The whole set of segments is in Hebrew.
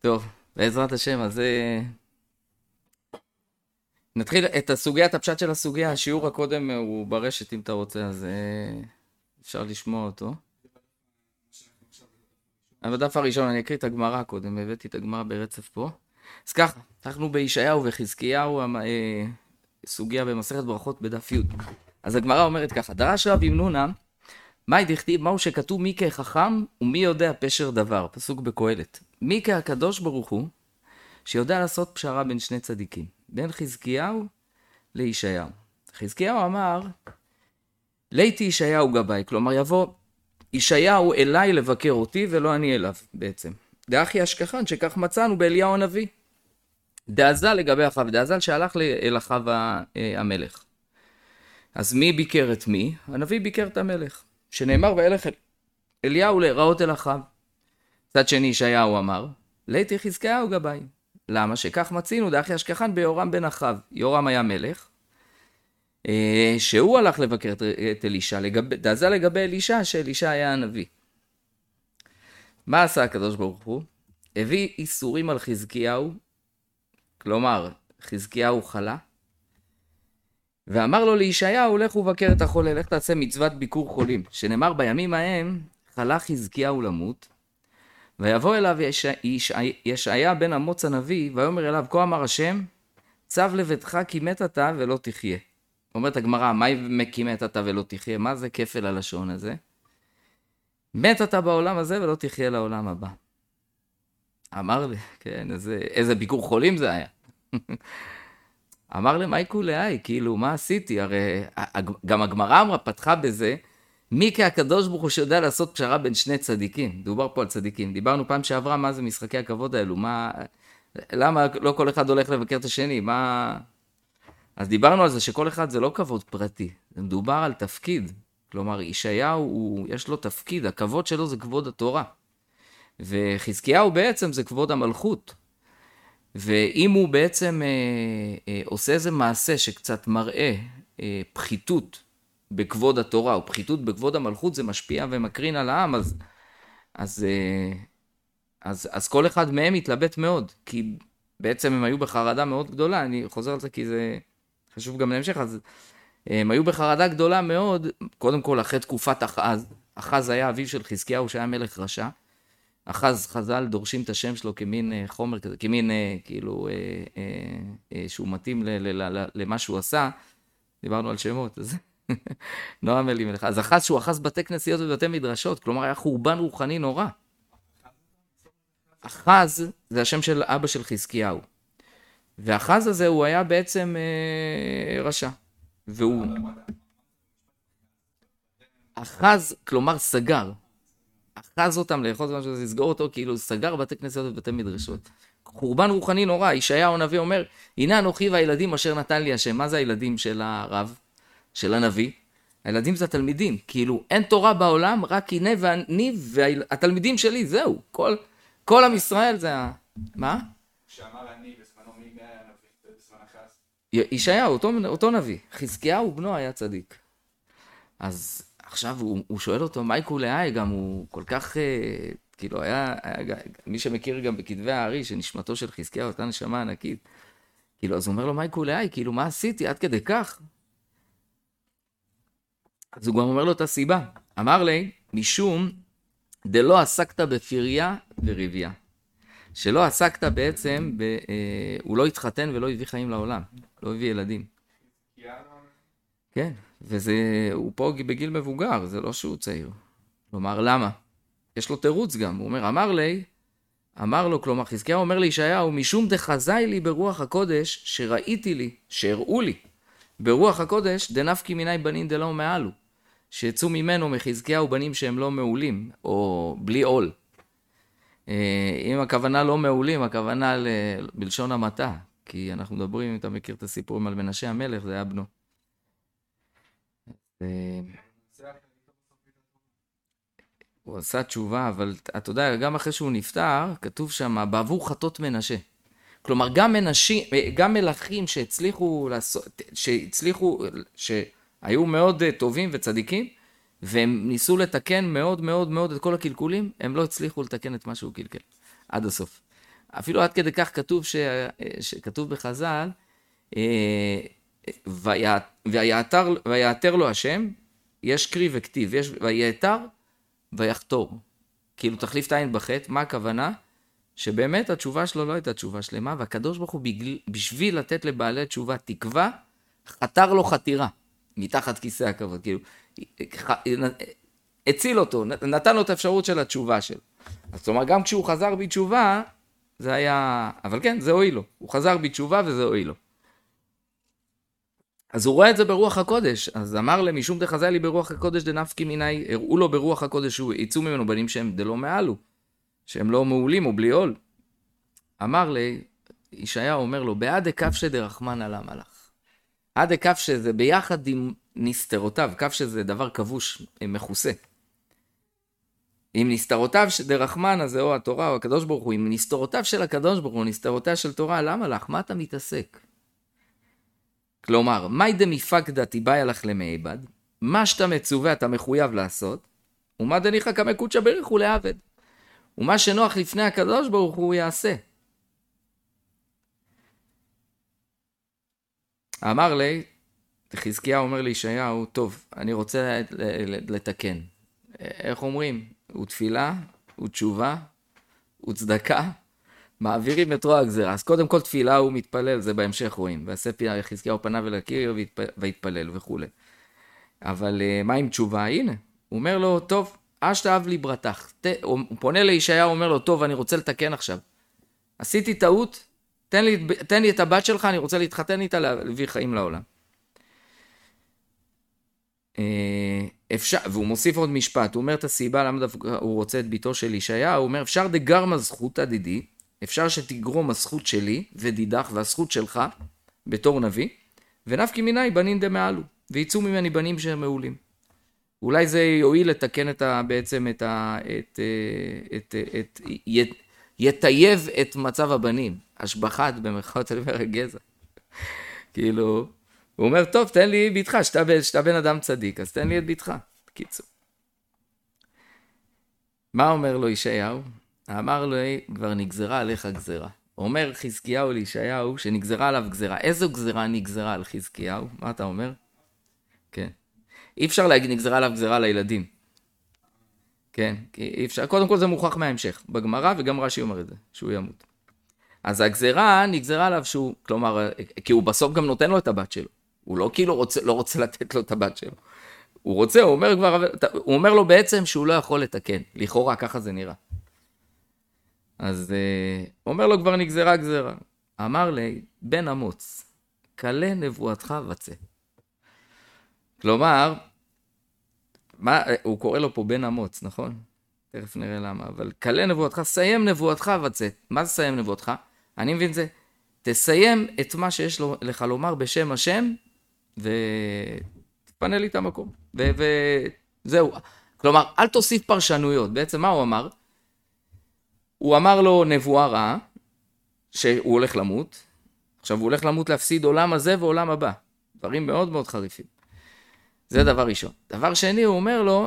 טוב, בעזרת השם, אז נתחיל את הסוגיה, את הפשט של הסוגיה. השיעור הקודם הוא ברשת, אם אתה רוצה, אז אפשר לשמוע אותו. אבל בדף הראשון, אני אקריא את הגמרא קודם, הבאתי את הגמרא ברצף פה. אז ככה, אנחנו בישעיהו וחזקיהו, סוגיה במסכת ברכות בדף י'. אז הגמרא אומרת ככה, דרש רב ימנונה, מאי דכתיב, מהו שכתוב מי כחכם ומי יודע פשר דבר, פסוק בקהלת. מי כהקדוש ברוך הוא, שיודע לעשות פשרה בין שני צדיקים, בין חזקיהו לישעיהו. חזקיהו אמר, ליתי ישעיהו גבאי, כלומר יבוא ישעיהו אליי לבקר אותי ולא אני אליו בעצם. דאחי אשכחן שכך מצאנו באליהו הנביא. דאזל לגבי אחיו, דאזל שהלך אל אחיו המלך. אז מי ביקר את מי? הנביא ביקר את המלך. שנאמר וילך אליהו להיראות אל אחיו. צד שני ישעיהו אמר, ליתי חזקיהו גבאי. למה? שכך מצינו דאחי אשכחן ביורם בן אחיו. יורם היה מלך, שהוא הלך לבקר את אלישע, דאזל לגבי אלישע, שאלישע היה הנביא. מה עשה הקדוש ברוך הוא? הביא איסורים על חזקיהו, כלומר, חזקיהו חלה, ואמר לו לישעיהו, לך ובקר את החולה, לך תעשה מצוות ביקור חולים, שנאמר בימים ההם, חלה חזקיהו למות, ויבוא אליו ישעיה בן אמוץ הנביא, ויאמר אליו, כה אמר השם, צו לביתך כי מת אתה ולא תחיה. אומרת הגמרא, מה כי מת אתה ולא תחיה? מה זה כפל הלשון הזה? מת אתה בעולם הזה ולא תחיה לעולם הבא. אמר לי, כן, איזה ביקור חולים זה היה. אמר לי, מה כולי, כאילו, מה עשיתי? הרי גם הגמרא אמרה, פתחה בזה, מי כהקדוש ברוך הוא שיודע לעשות פשרה בין שני צדיקים? דובר פה על צדיקים. דיברנו פעם שעברה, מה זה משחקי הכבוד האלו? למה לא כל אחד הולך לבקר את השני? אז דיברנו על זה שכל אחד זה לא כבוד פרטי, זה מדובר על תפקיד. כלומר, ישעיהו, יש לו תפקיד, הכבוד שלו זה כבוד התורה. וחזקיהו בעצם זה כבוד המלכות. ואם הוא בעצם עושה איזה מעשה שקצת מראה פחיתות בכבוד התורה, או פחיתות בכבוד המלכות, זה משפיע ומקרין על העם, אז כל אחד מהם התלבט מאוד, כי בעצם הם היו בחרדה מאוד גדולה, אני חוזר על זה כי זה חשוב גם להמשך, אז הם היו בחרדה גדולה מאוד, קודם כל אחרי תקופת אחז, אחז היה אביו של חזקיהו שהיה מלך רשע, אחז חז"ל דורשים את השם שלו כמין חומר כזה, כמין כאילו שהוא מתאים למה שהוא עשה, דיברנו על שמות, אז נועם אלימלך, אז אחז שהוא אחז בתי כנסיות ובתי מדרשות, כלומר היה חורבן רוחני נורא. אחז זה השם של אבא של חזקיהו, ואחז הזה הוא היה בעצם רשע, והוא אחז, כלומר סגר, אחז אותם לאחוז משהו, לסגור אותו, כאילו סגר בתי כנסיות ובתי מדרשות. חורבן רוחני נורא, ישעיהו הנביא אומר, הנה אנוכי והילדים אשר נתן לי השם. מה זה הילדים של הרב, של הנביא? הילדים זה התלמידים, כאילו אין תורה בעולם, רק הנה ואני והתלמידים שלי, זהו. כל עם ישראל זה מה? כשאמר אני בזמנו מי היה הנביא, בזמן אחז? ישעיהו, אותו נביא. חזקיהו בנו היה צדיק. אז עכשיו הוא שואל אותו, מה כולי, גם הוא כל כך, כאילו היה מי שמכיר גם בכתבי הארי, שנשמתו של חזקיהו אותה נשמה ענקית, כאילו, אז הוא אומר לו, מה כולי, כאילו, מה עשיתי עד כדי כך? אז הוא גם אומר לו את הסיבה, אמר לי, משום דלא עסקת בפריה וריביה, שלא עסקת בעצם, הוא לא התחתן ולא הביא חיים לעולם, לא הביא ילדים. כן, הוא פה בגיל מבוגר, זה לא שהוא צעיר. כלומר, למה? יש לו תירוץ גם, הוא אומר, אמר לו, כלומר, חזקיהו אומר לישעיהו, משום דחזאי לי ברוח הקודש, שראיתי לי, שהראו לי, ברוח הקודש, דנפקי מיני בנים דלא מעלו, שיצאו ממנו מחזקיהו בנים שהם לא מעולים, או בלי עול. אם הכוונה לא מעולים, הכוונה בלשון המעטה, כי אנחנו מדברים, אם אתה מכיר את הסיפורים על מנשה המלך, זה היה בנו. הוא עשה תשובה, אבל אתה יודע, גם אחרי שהוא נפטר, כתוב שם, בעבור חטות מנשה. כלומר, גם מלכים שהיו מאוד טובים וצדיקים, והם ניסו לתקן מאוד מאוד מאוד את כל הקלקולים, הם לא הצליחו לתקן את מה שהוא קלקל, עד הסוף. אפילו עד כדי כך כתוב שכתוב בחז"ל, ויעתר לו השם, יש קרי וכתיב, יש ויעתר ויחתור. כאילו תחליף את העין בחטא, מה הכוונה? שבאמת התשובה שלו לא הייתה תשובה שלמה, והקדוש ברוך הוא בשביל לתת לבעלי תשובה תקווה, חתר לו חתירה, מתחת כיסא הכבוד, כאילו, הציל אותו, נתן לו את האפשרות של התשובה שלו. אז זאת אומרת, גם כשהוא חזר בתשובה, זה היה, אבל כן, זה הועיל לו, הוא חזר בתשובה וזה הועיל לו. אז הוא רואה את זה ברוח הקודש, אז אמר להם, משום דחזה לי ברוח הקודש דנפקי מיני, הראו לו ברוח הקודש, שהוא יצאו ממנו בנים שהם דלא מעלו, שהם לא מעולים או בלי עול. אמר לי, ישעיה אומר לו, בעד הקפשא דרחמנא למה לך. עד הקפשא זה ביחד עם נסתרותיו, קפשא זה דבר כבוש, מכוסה. עם נסתרותיו דרחמנא זה או התורה או הקדוש ברוך הוא, עם נסתרותיו של הקדוש ברוך הוא, נסתרותיו של תורה, למה לך? מה אתה מתעסק? כלומר, מאי דמפקדא תיבאי לך למעבד, מה שאתה מצווה אתה מחויב לעשות, ומה דניחא כמקודשא בריך ולעבד. ומה שנוח לפני הקדוש ברוך הוא יעשה. אמר לי, חזקיהו אומר לישעיהו, טוב, אני רוצה לתקן. איך אומרים? הוא תפילה, הוא תשובה, הוא צדקה, מעבירים את רוע הגזרה. אז קודם כל תפילה הוא מתפלל, זה בהמשך רואים. והספי חזקיהו פניו אל הקיר והתפלל וכו'. אבל מה עם תשובה? הנה, הוא אומר לו, טוב, אשתאב לי ברתך. הוא פונה לישעיהו, אומר לו, טוב, אני רוצה לתקן עכשיו. עשיתי טעות, תן לי את הבת שלך, אני רוצה להתחתן איתה, להביא חיים לעולם. אפשר, והוא מוסיף עוד משפט, הוא אומר את הסיבה למה הוא רוצה את ביתו של ישעיהו, הוא אומר, אפשר דגרמה זכותא דידי, אפשר שתגרום הזכות שלי ודידך והזכות שלך בתור נביא, ונפקי מיני בנין דמעלו, ויצאו ממני בנים שהם מעולים. אולי זה יועיל לתקן בעצם יטייב את מצב הבנים, השבחת במרכאות על עבר הגזע. כאילו, הוא אומר, טוב, תן לי ביתך, שאתה בן אדם צדיק, אז תן לי את ביתך. בקיצור. מה אומר לו ישעיהו? אמר לו, כבר נגזרה עליך גזרה. אומר חזקיהו לישעיהו שנגזרה עליו גזרה. איזו גזרה נגזרה על חזקיהו? מה אתה אומר? כן. אי אפשר להגיד נגזרה עליו גזרה לילדים. כן, כי אי אפשר. קודם כל זה מוכח מההמשך, בגמרא, וגם רש"י אומר את זה, שהוא ימות. אז הגזרה נגזרה עליו שהוא, כלומר, כי הוא בסוף גם נותן לו את הבת שלו. הוא לא כאילו לא רוצה לתת לו את הבת שלו. הוא אומר לו בעצם שהוא לא יכול לתקן. לכאורה, ככה זה נראה. אז הוא אומר לו כבר נגזרה גזרה. אמר לי, בן אמוץ, קלה נבואתך וצא. כלומר, הוא קורא לו פה בן אמוץ, נכון? תכף נראה למה, אבל קלה נבואתך, סיים נבואתך וצא. מה זה סיים נבואתך? אני מבין זה, תסיים את מה שיש לך לומר בשם השם, ותפנה לי את המקום. וזהו. כלומר, אל תוסיף פרשנויות. בעצם מה הוא אמר? הוא אמר לו נבואה רעה, שהוא הולך למות. עכשיו הוא הולך למות להפסיד עולם הזה ועולם הבא. דברים מאוד מאוד חריפים. זה דבר ראשון. דבר שני, הוא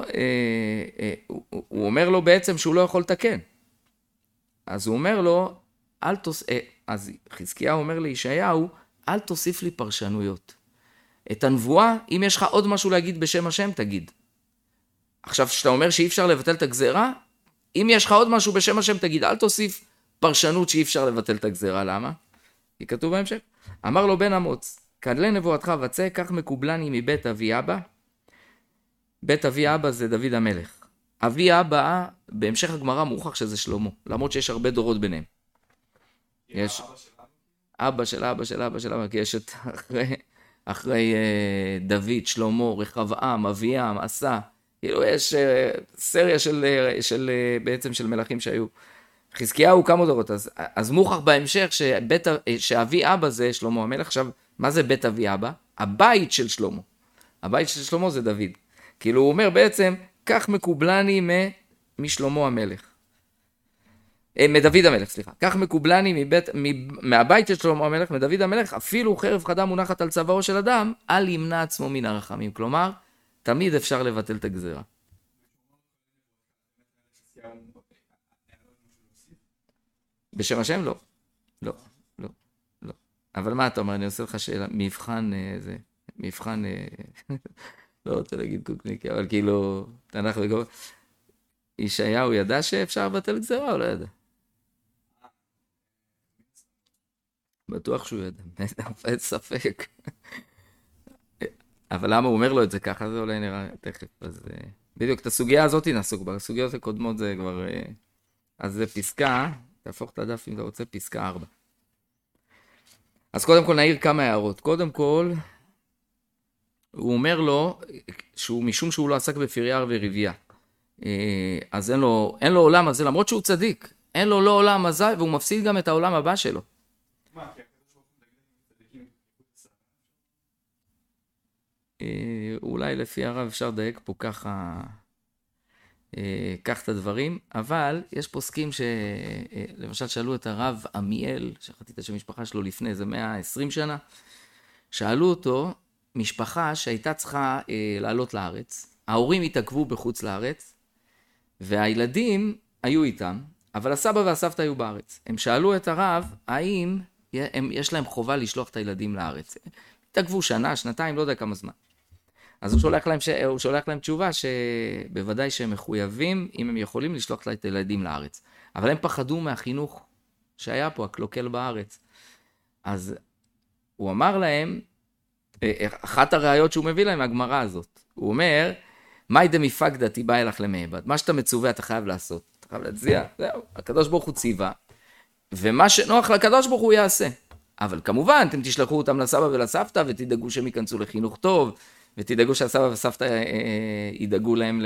אומר לו בעצם שהוא לא יכול לתקן. אז הוא אומר לו, אז חזקיהו אומר לישעיהו, אל תוסיף לי פרשנויות. את הנבואה, אם יש לך עוד משהו להגיד בשם השם, תגיד. עכשיו, שאתה אומר שאי אפשר לבטל את הגזרה, אם יש לך עוד משהו בשם השם, תגיד, אל תוסיף פרשנות שאי אפשר לבטל את הגזרה. למה? כי כתוב בהמשך. אמר לו בן אמוץ, קלה נבואתך וצא, כך מקובלני מבית אבי אבא. בית אבי אבא זה דוד המלך. אבי אבא, בהמשך הגמרא מוכח שזה שלמה, למרות שיש הרבה דורות ביניהם. יש אבא של אבא של אבא של אבא, כי יש את אחרי דוד, שלמה, רחבעם, אביעם, עשה, כאילו יש סריה של בעצם של מלכים שהיו. חזקיהו כמה דורות, אז מוכח בהמשך שאבי אבא זה שלמה המלך. עכשיו, מה זה בית אבי אבא? הבית של שלמה. הבית של שלמה זה דוד. כאילו הוא אומר בעצם, כך מקובלני משלמה המלך. מדוד המלך, סליחה. כך מקובלני מהבית של שלמה המלך, מדוד המלך, אפילו חרב חדה מונחת על צווארו של אדם, אל ימנע עצמו מן הרחמים. כלומר, תמיד אפשר לבטל את הגזרה. בשם השם? לא. לא, לא, לא. אבל מה אתה אומר? אני עושה לך שאלה, מבחן, מבחן, לא רוצה להגיד קוקניקי, אבל כאילו, תנ"ך וגובה. ישעיהו ידע שאפשר לבטל גזירה או לא ידע? בטוח שהוא ידע, אין ספק. אבל למה הוא אומר לו את זה ככה? זה אולי נראה תכף. אז בדיוק, את הסוגיה הזאת נעסוק בה. הסוגיות הקודמות זה כבר... אז זה פסקה, תהפוך את הדף אם אתה רוצה, פסקה 4. אז קודם כל נעיר כמה הערות. קודם כל, הוא אומר לו, משום שהוא לא עסק בפריה ורבייה. אז אין לו עולם הזה, למרות שהוא צדיק. אין לו לא עולם הזה, והוא מפסיד גם את העולם הבא שלו. מה, כי הקדוש ברוך הוא מדקדק אולי לפי הרב אפשר לדייק פה ככה, כך את הדברים, אבל יש פוסקים למשל שאלו את הרב עמיאל, שכחתי את המשפחה שלו לפני איזה 120 שנה, שאלו אותו, משפחה שהייתה צריכה לעלות לארץ, ההורים התעכבו בחוץ לארץ, והילדים היו איתם, אבל הסבא והסבתא היו בארץ. הם שאלו את הרב, האם יש להם חובה לשלוח את הילדים לארץ? התעכבו שנה, שנתיים, לא יודע כמה זמן. אז הוא שולח להם תשובה שבוודאי שהם מחויבים, אם הם יכולים לשלוח את הילדים לארץ. אבל הם פחדו מהחינוך שהיה פה, הקלוקל בארץ. אז הוא אמר להם, אחת הראיות שהוא מביא להם, הגמרא הזאת. הוא אומר, מאי דמפקדא תיבא אלך למעבד. מה שאתה מצווה אתה חייב לעשות. אתה חייב להצדיע, זהו. הקדוש ברוך הוא ציווה, ומה שנוח לקדוש ברוך הוא יעשה. אבל כמובן, אתם תשלחו אותם לסבא ולסבתא, ותדאגו שהם ייכנסו לחינוך טוב, ותדאגו שהסבא וסבתא ידאגו להם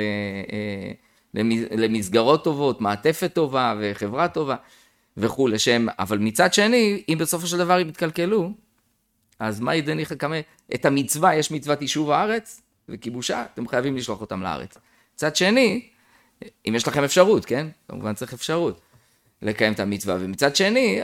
למסגרות טובות, מעטפת טובה וחברה טובה וכו'. אבל מצד שני, אם בסופו של דבר הם יתקלקלו, אז מה ידניך כמה? את המצווה, יש מצוות יישוב הארץ וכיבושה, אתם חייבים לשלוח אותם לארץ. מצד שני, אם יש לכם אפשרות, כן? כמובן צריך אפשרות לקיים את המצווה, ומצד שני,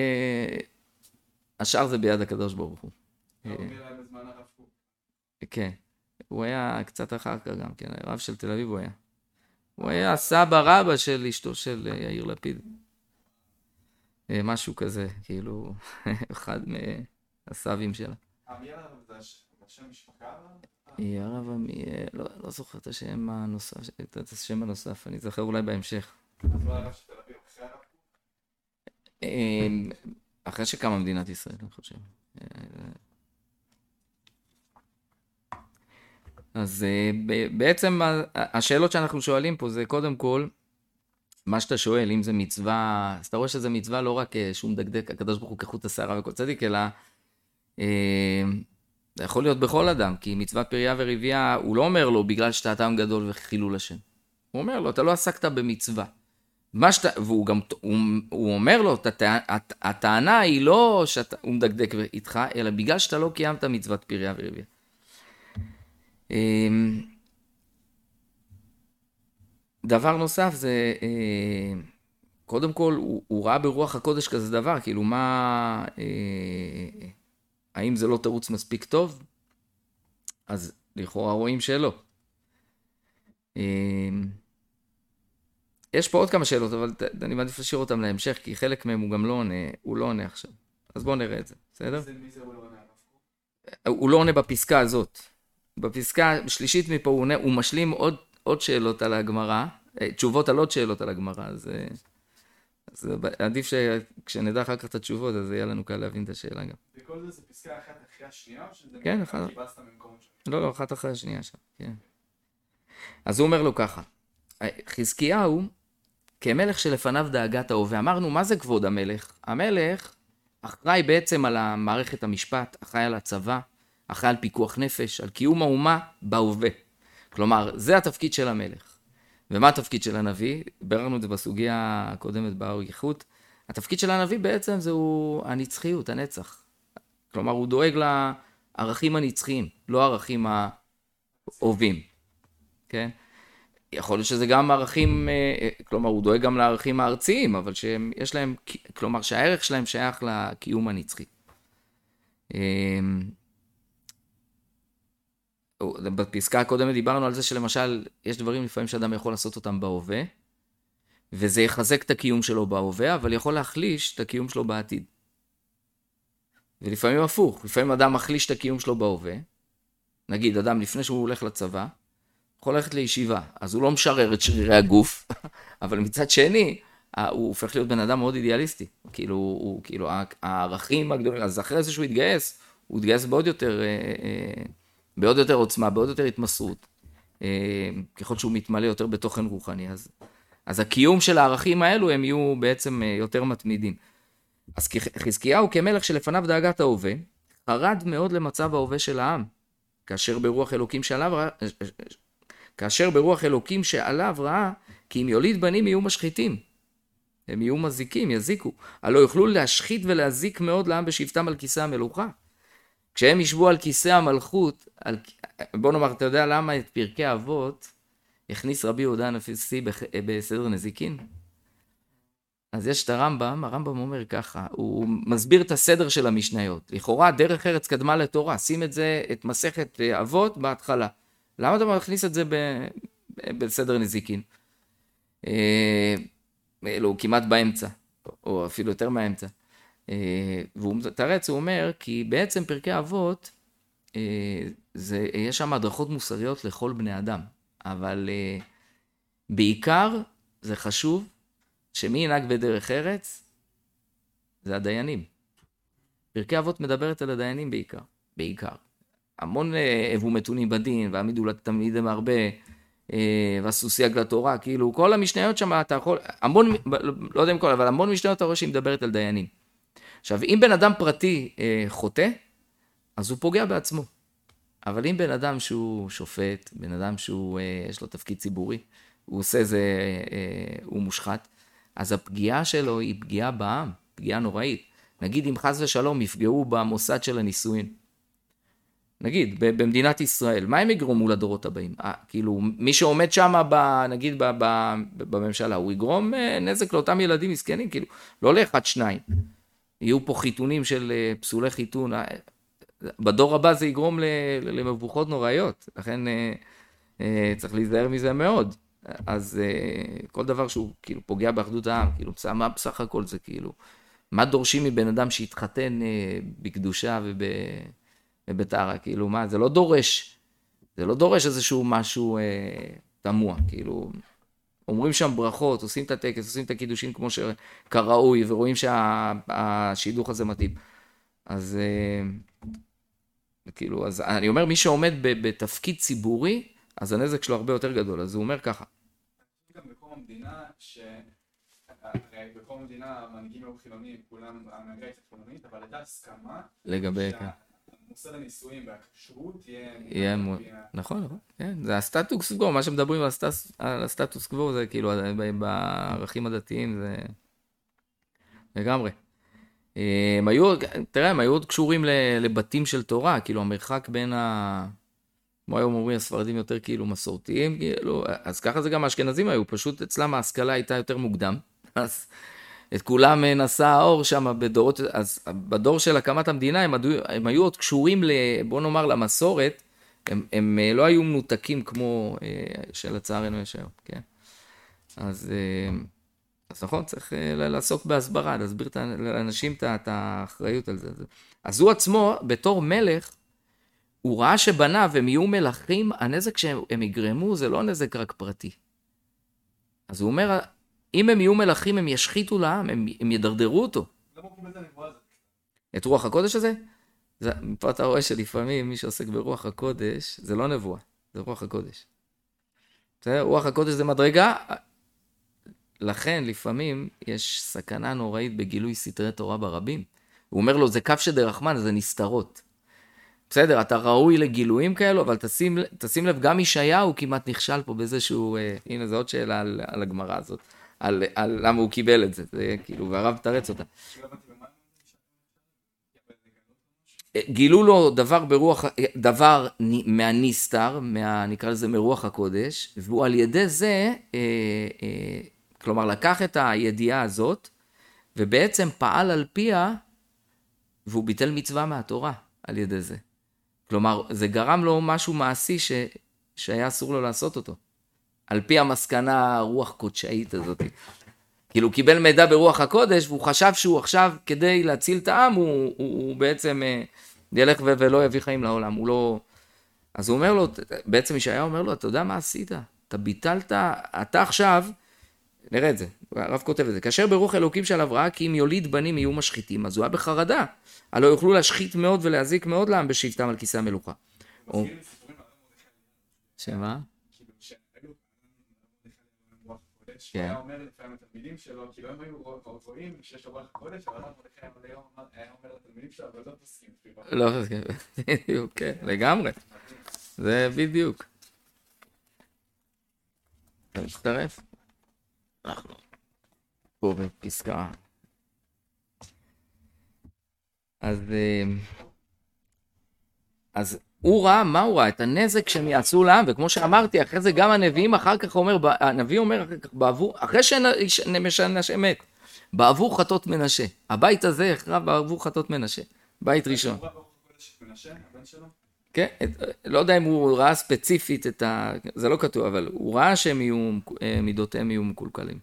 השאר זה ביד הקדוש ברוך הוא. בזמן הרב קוק. כן, הוא היה קצת אחר כך גם, כן, הרב של תל אביב הוא היה. הוא היה סבא רבא של אשתו של יאיר לפיד. משהו כזה, כאילו, אחד מהסבים שלה. עמיאל הרב זה השם משפחה? הרב עמיאל, לא זוכר את השם הנוסף, את השם הנוסף, אני זוכר אולי בהמשך. אז לא הרב של תל אביב, אחרי הרב קוק? אחרי שקמה מדינת ישראל, אני חושב. אז בעצם השאלות שאנחנו שואלים פה זה קודם כל, מה שאתה שואל, אם זה מצווה, אז אתה רואה שזה מצווה לא רק שהוא מדקדק, הקדוש ברוך הוא כחוט השערה וכל צדיק, אלא זה יכול להיות בכל אדם, כי מצוות פריה ורבייה, הוא לא אומר לו בגלל שאתה אדם גדול וחילול השם. הוא אומר לו, אתה לא עסקת במצווה. והוא גם, הוא אומר לו, הטענה היא לא שהוא מדקדק איתך, אלא בגלל שאתה לא קיימת מצוות פריה ורבייה. דבר נוסף זה, קודם כל, הוא ראה ברוח הקודש כזה דבר, כאילו מה, האם זה לא תירוץ מספיק טוב? אז לכאורה רואים שלא. יש פה עוד כמה שאלות, אבל אני מעדיף לשאיר אותם להמשך, כי חלק מהם הוא גם לא עונה, הוא לא עונה עכשיו. אז בואו נראה את זה, בסדר? מי זה הוא לא עונה? הוא לא עונה בפסקה הזאת. בפסקה שלישית מפה הוא משלים עוד שאלות על הגמרא, תשובות על עוד שאלות על הגמרא, אז עדיף שכשנדע אחר כך את התשובות, אז יהיה לנו קל להבין את השאלה גם. וכל זה פסקה אחת אחרי השנייה, או שזה כן, אחת. קיבצת ממקומות שם? לא, אחת אחרי השנייה שם, כן. אז הוא אומר לו ככה, חזקיהו, כמלך שלפניו דאגת ההווה, אמרנו, מה זה כבוד המלך? המלך אחראי בעצם על מערכת המשפט, אחראי על הצבא, אחראי על פיקוח נפש, על קיום האומה בהווה. כלומר, זה התפקיד של המלך. ומה התפקיד של הנביא? ביררנו את זה בסוגיה הקודמת באריכות. התפקיד של הנביא בעצם זהו הנצחיות, הנצח. כלומר, הוא דואג לערכים הנצחיים, לא הערכים האהובים. כן? יכול להיות שזה גם ערכים, כלומר, הוא דואג גם לערכים הארציים, אבל שיש להם, כלומר, שהערך שלהם שייך לקיום הנצחי. בפסקה הקודמת דיברנו על זה שלמשל, יש דברים לפעמים שאדם יכול לעשות אותם בהווה, וזה יחזק את הקיום שלו בהווה, אבל יכול להחליש את הקיום שלו בעתיד. ולפעמים הפוך, לפעמים אדם מחליש את הקיום שלו בהווה, נגיד אדם לפני שהוא הולך לצבא, יכול ללכת לישיבה, אז הוא לא משרר את שרירי הגוף, אבל מצד שני, הוא הופך להיות בן אדם מאוד אידיאליסטי, כאילו הערכים הגדולים, אז אחרי זה שהוא התגייס, הוא התגייס בעוד יותר עוצמה, בעוד יותר התמסרות, ככל שהוא מתמלא יותר בתוכן רוחני, אז הקיום של הערכים האלו הם יהיו בעצם יותר מתמידים. אז חזקיהו כמלך שלפניו דאגת ההווה, חרד מאוד למצב ההווה של העם, כאשר ברוח אלוקים שעליו ראה, כי אם יוליד בנים יהיו משחיתים, הם יהיו מזיקים, יזיקו, הלא יוכלו להשחית ולהזיק מאוד לעם בשבטם על כיסא המלוכה. כשהם ישבו על כיסא המלכות, בוא נאמר, אתה יודע למה את פרקי אבות הכניס רבי יהודה הנשיא בסדר נזיקין? אז יש את הרמב"ם אומר ככה, הוא מסביר את הסדר של המשניות. לכאורה דרך ארץ קדמה לתורה, שים את זה, את מסכת אבות בהתחלה. למה אתה מכניס את זה בסדר נזיקין? הוא כמעט באמצע, או אפילו יותר מהאמצע. והוא תרץ, הוא אומר, כי בעצם פרקי אבות, יש שם הדרכות מוסריות לכל בני אדם, אבל בעיקר זה חשוב, שמי ינהג בדרך ארץ, זה הדיינים. פרקי אבות מדברת על הדיינים בעיקר. המון הבו מתונים בדין, והעמידו לתלמידם הרבה, ועשו סייג לתורה, כאילו כל המשניות שם אתה יכול, המון, לא יודע אם כל, אבל המון משניות אתה רואה שהיא מדברת על דיינים. עכשיו, אם בן אדם פרטי חוטא, אז הוא פוגע בעצמו. אבל אם בן אדם שהוא שופט, בן אדם שהוא, יש לו תפקיד ציבורי, הוא עושה זה, הוא מושחת, אז הפגיעה שלו היא פגיעה בעם, פגיעה נוראית. נגיד אם חס ושלום יפגעו במוסד של הנישואין. נגיד, במדינת ישראל, מה הם יגרמו לדורות הבאים? כאילו, מי שעומד שם, נגיד, בממשלה, הוא יגרום נזק לאותם ילדים מסכנים, כאילו, לא לאחד שניים. יהיו פה חיתונים של פסולי חיתון. בדור הבא זה יגרום למבוכות נוראיות, לכן צריך להיזהר מזה מאוד. אז כל דבר שהוא כאילו פוגע באחדות העם, כאילו, מה בסך הכל זה כאילו, מה דורשים מבן אדם שהתחתן בקדושה ובטהרה, כאילו מה, זה לא דורש איזשהו משהו תמוה, כאילו, אומרים שם ברכות, עושים את הטקס, עושים את הקידושים כמו שקראוי, ורואים שהשידוך הזה מתאים. אז כאילו, אז אני אומר, מי שעומד בתפקיד ציבורי, אז הנזק שלו הרבה יותר גדול, אז הוא אומר ככה. גם בקום המדינה, בקום המדינה המנהיגים היו חילונים, כולם, ההנהגה הייתה חילונית, אבל הייתה הסכמה, לגבי, מוסד הנישואים והכשרות יהיה נכון, כן, זה הסטטוס קוו, מה שמדברים על הסטטוס קוו, זה כאילו, בערכים הדתיים, זה לגמרי. הם היו עוד קשורים לבתים של תורה, כאילו המרחק בין כמו היום אומרים, הספרדים יותר כאילו מסורתיים, כאילו, אז ככה זה גם האשכנזים היו, פשוט אצלם ההשכלה הייתה יותר מוקדם, אז את כולם נשא האור שם בדורות, אז בדור של הקמת המדינה הם היו עוד קשורים, בוא נאמר, למסורת, הם לא היו מנותקים כמו שלצערנו יש היום, כן? אז נכון, צריך לעסוק בהסברה, להסביר לאנשים את האחריות על זה. אז הוא עצמו, בתור מלך, הוא ראה שבניו הם יהיו מלכים, הנזק שהם יגרמו זה לא נזק רק פרטי. אז הוא אומר, אם הם יהיו מלכים, הם ישחיתו לעם, הם ידרדרו אותו. למה הוא בזה נבואה הזאת? את רוח הקודש הזה? פה אתה רואה שלפעמים מי שעוסק ברוח הקודש, זה לא נבואה, זה רוח הקודש. רוח הקודש זה מדרגה, לכן לפעמים יש סכנה נוראית בגילוי סתרי תורה ברבים. הוא אומר לו, זה כף שדרחמן, זה נסתרות. בסדר, אתה ראוי לגילויים כאלו, אבל תשים לב, גם ישעיהו כמעט נכשל פה בזה שהוא, הנה זו עוד שאלה על הגמרא הזאת, על למה הוא קיבל את זה, זה כאילו, והרב תרץ אותה. גילו לו דבר מהניסתר, נקרא לזה מרוח הקודש, והוא על ידי זה, כלומר לקח את הידיעה הזאת, ובעצם פעל על פיה, והוא ביטל מצווה מהתורה על ידי זה. כלומר, זה גרם לו משהו מעשי שהיה אסור לו לעשות אותו. על פי המסקנה הרוח קודשאית הזאת. כאילו הוא קיבל מידע ברוח הקודש, והוא חשב שהוא עכשיו, כדי להציל את העם, הוא בעצם ילך ולא יביא חיים לעולם, הוא לא... אז הוא אומר לו, בעצם ישעיה אומר לו, אתה יודע מה עשית? אתה ביטלת, אתה עכשיו, נראה את זה, הרב כותב את זה, כאשר ברוח אלוקים שעליו ראה כי אם יוליד בנים יהיו משחיתים, אז הוא היה בחרדה, הלא יוכלו להשחית מאוד ולהזיק מאוד לעם בשבתם על כיסא המלוכה. שמה? הוא היה אומר לפעמים לתלמידים שלו, כאילו הם היו רואים שיש לו רוח הקודש, אבל מרדכי היה אומר לתלמידים שלו, אבל לא תסכים. לא תסכים, בדיוק, כן, לגמרי. זה בדיוק. אתה מצטרף? אנחנו פה בפסקה. אז הוא ראה, מה הוא ראה? את הנזק שהם יעשו לעם, וכמו שאמרתי, אחרי זה גם הנביאים אחר כך אומר, הנביא אומר אחר כך, אחרי שמנשה מת, בעבור חטות מנשה. הבית הזה החרב בעבור חטות מנשה. בית ראשון. כן, לא יודע אם הוא ראה ספציפית את זה לא כתוב, אבל הוא ראה מידותיהם יהיו מקולקלים.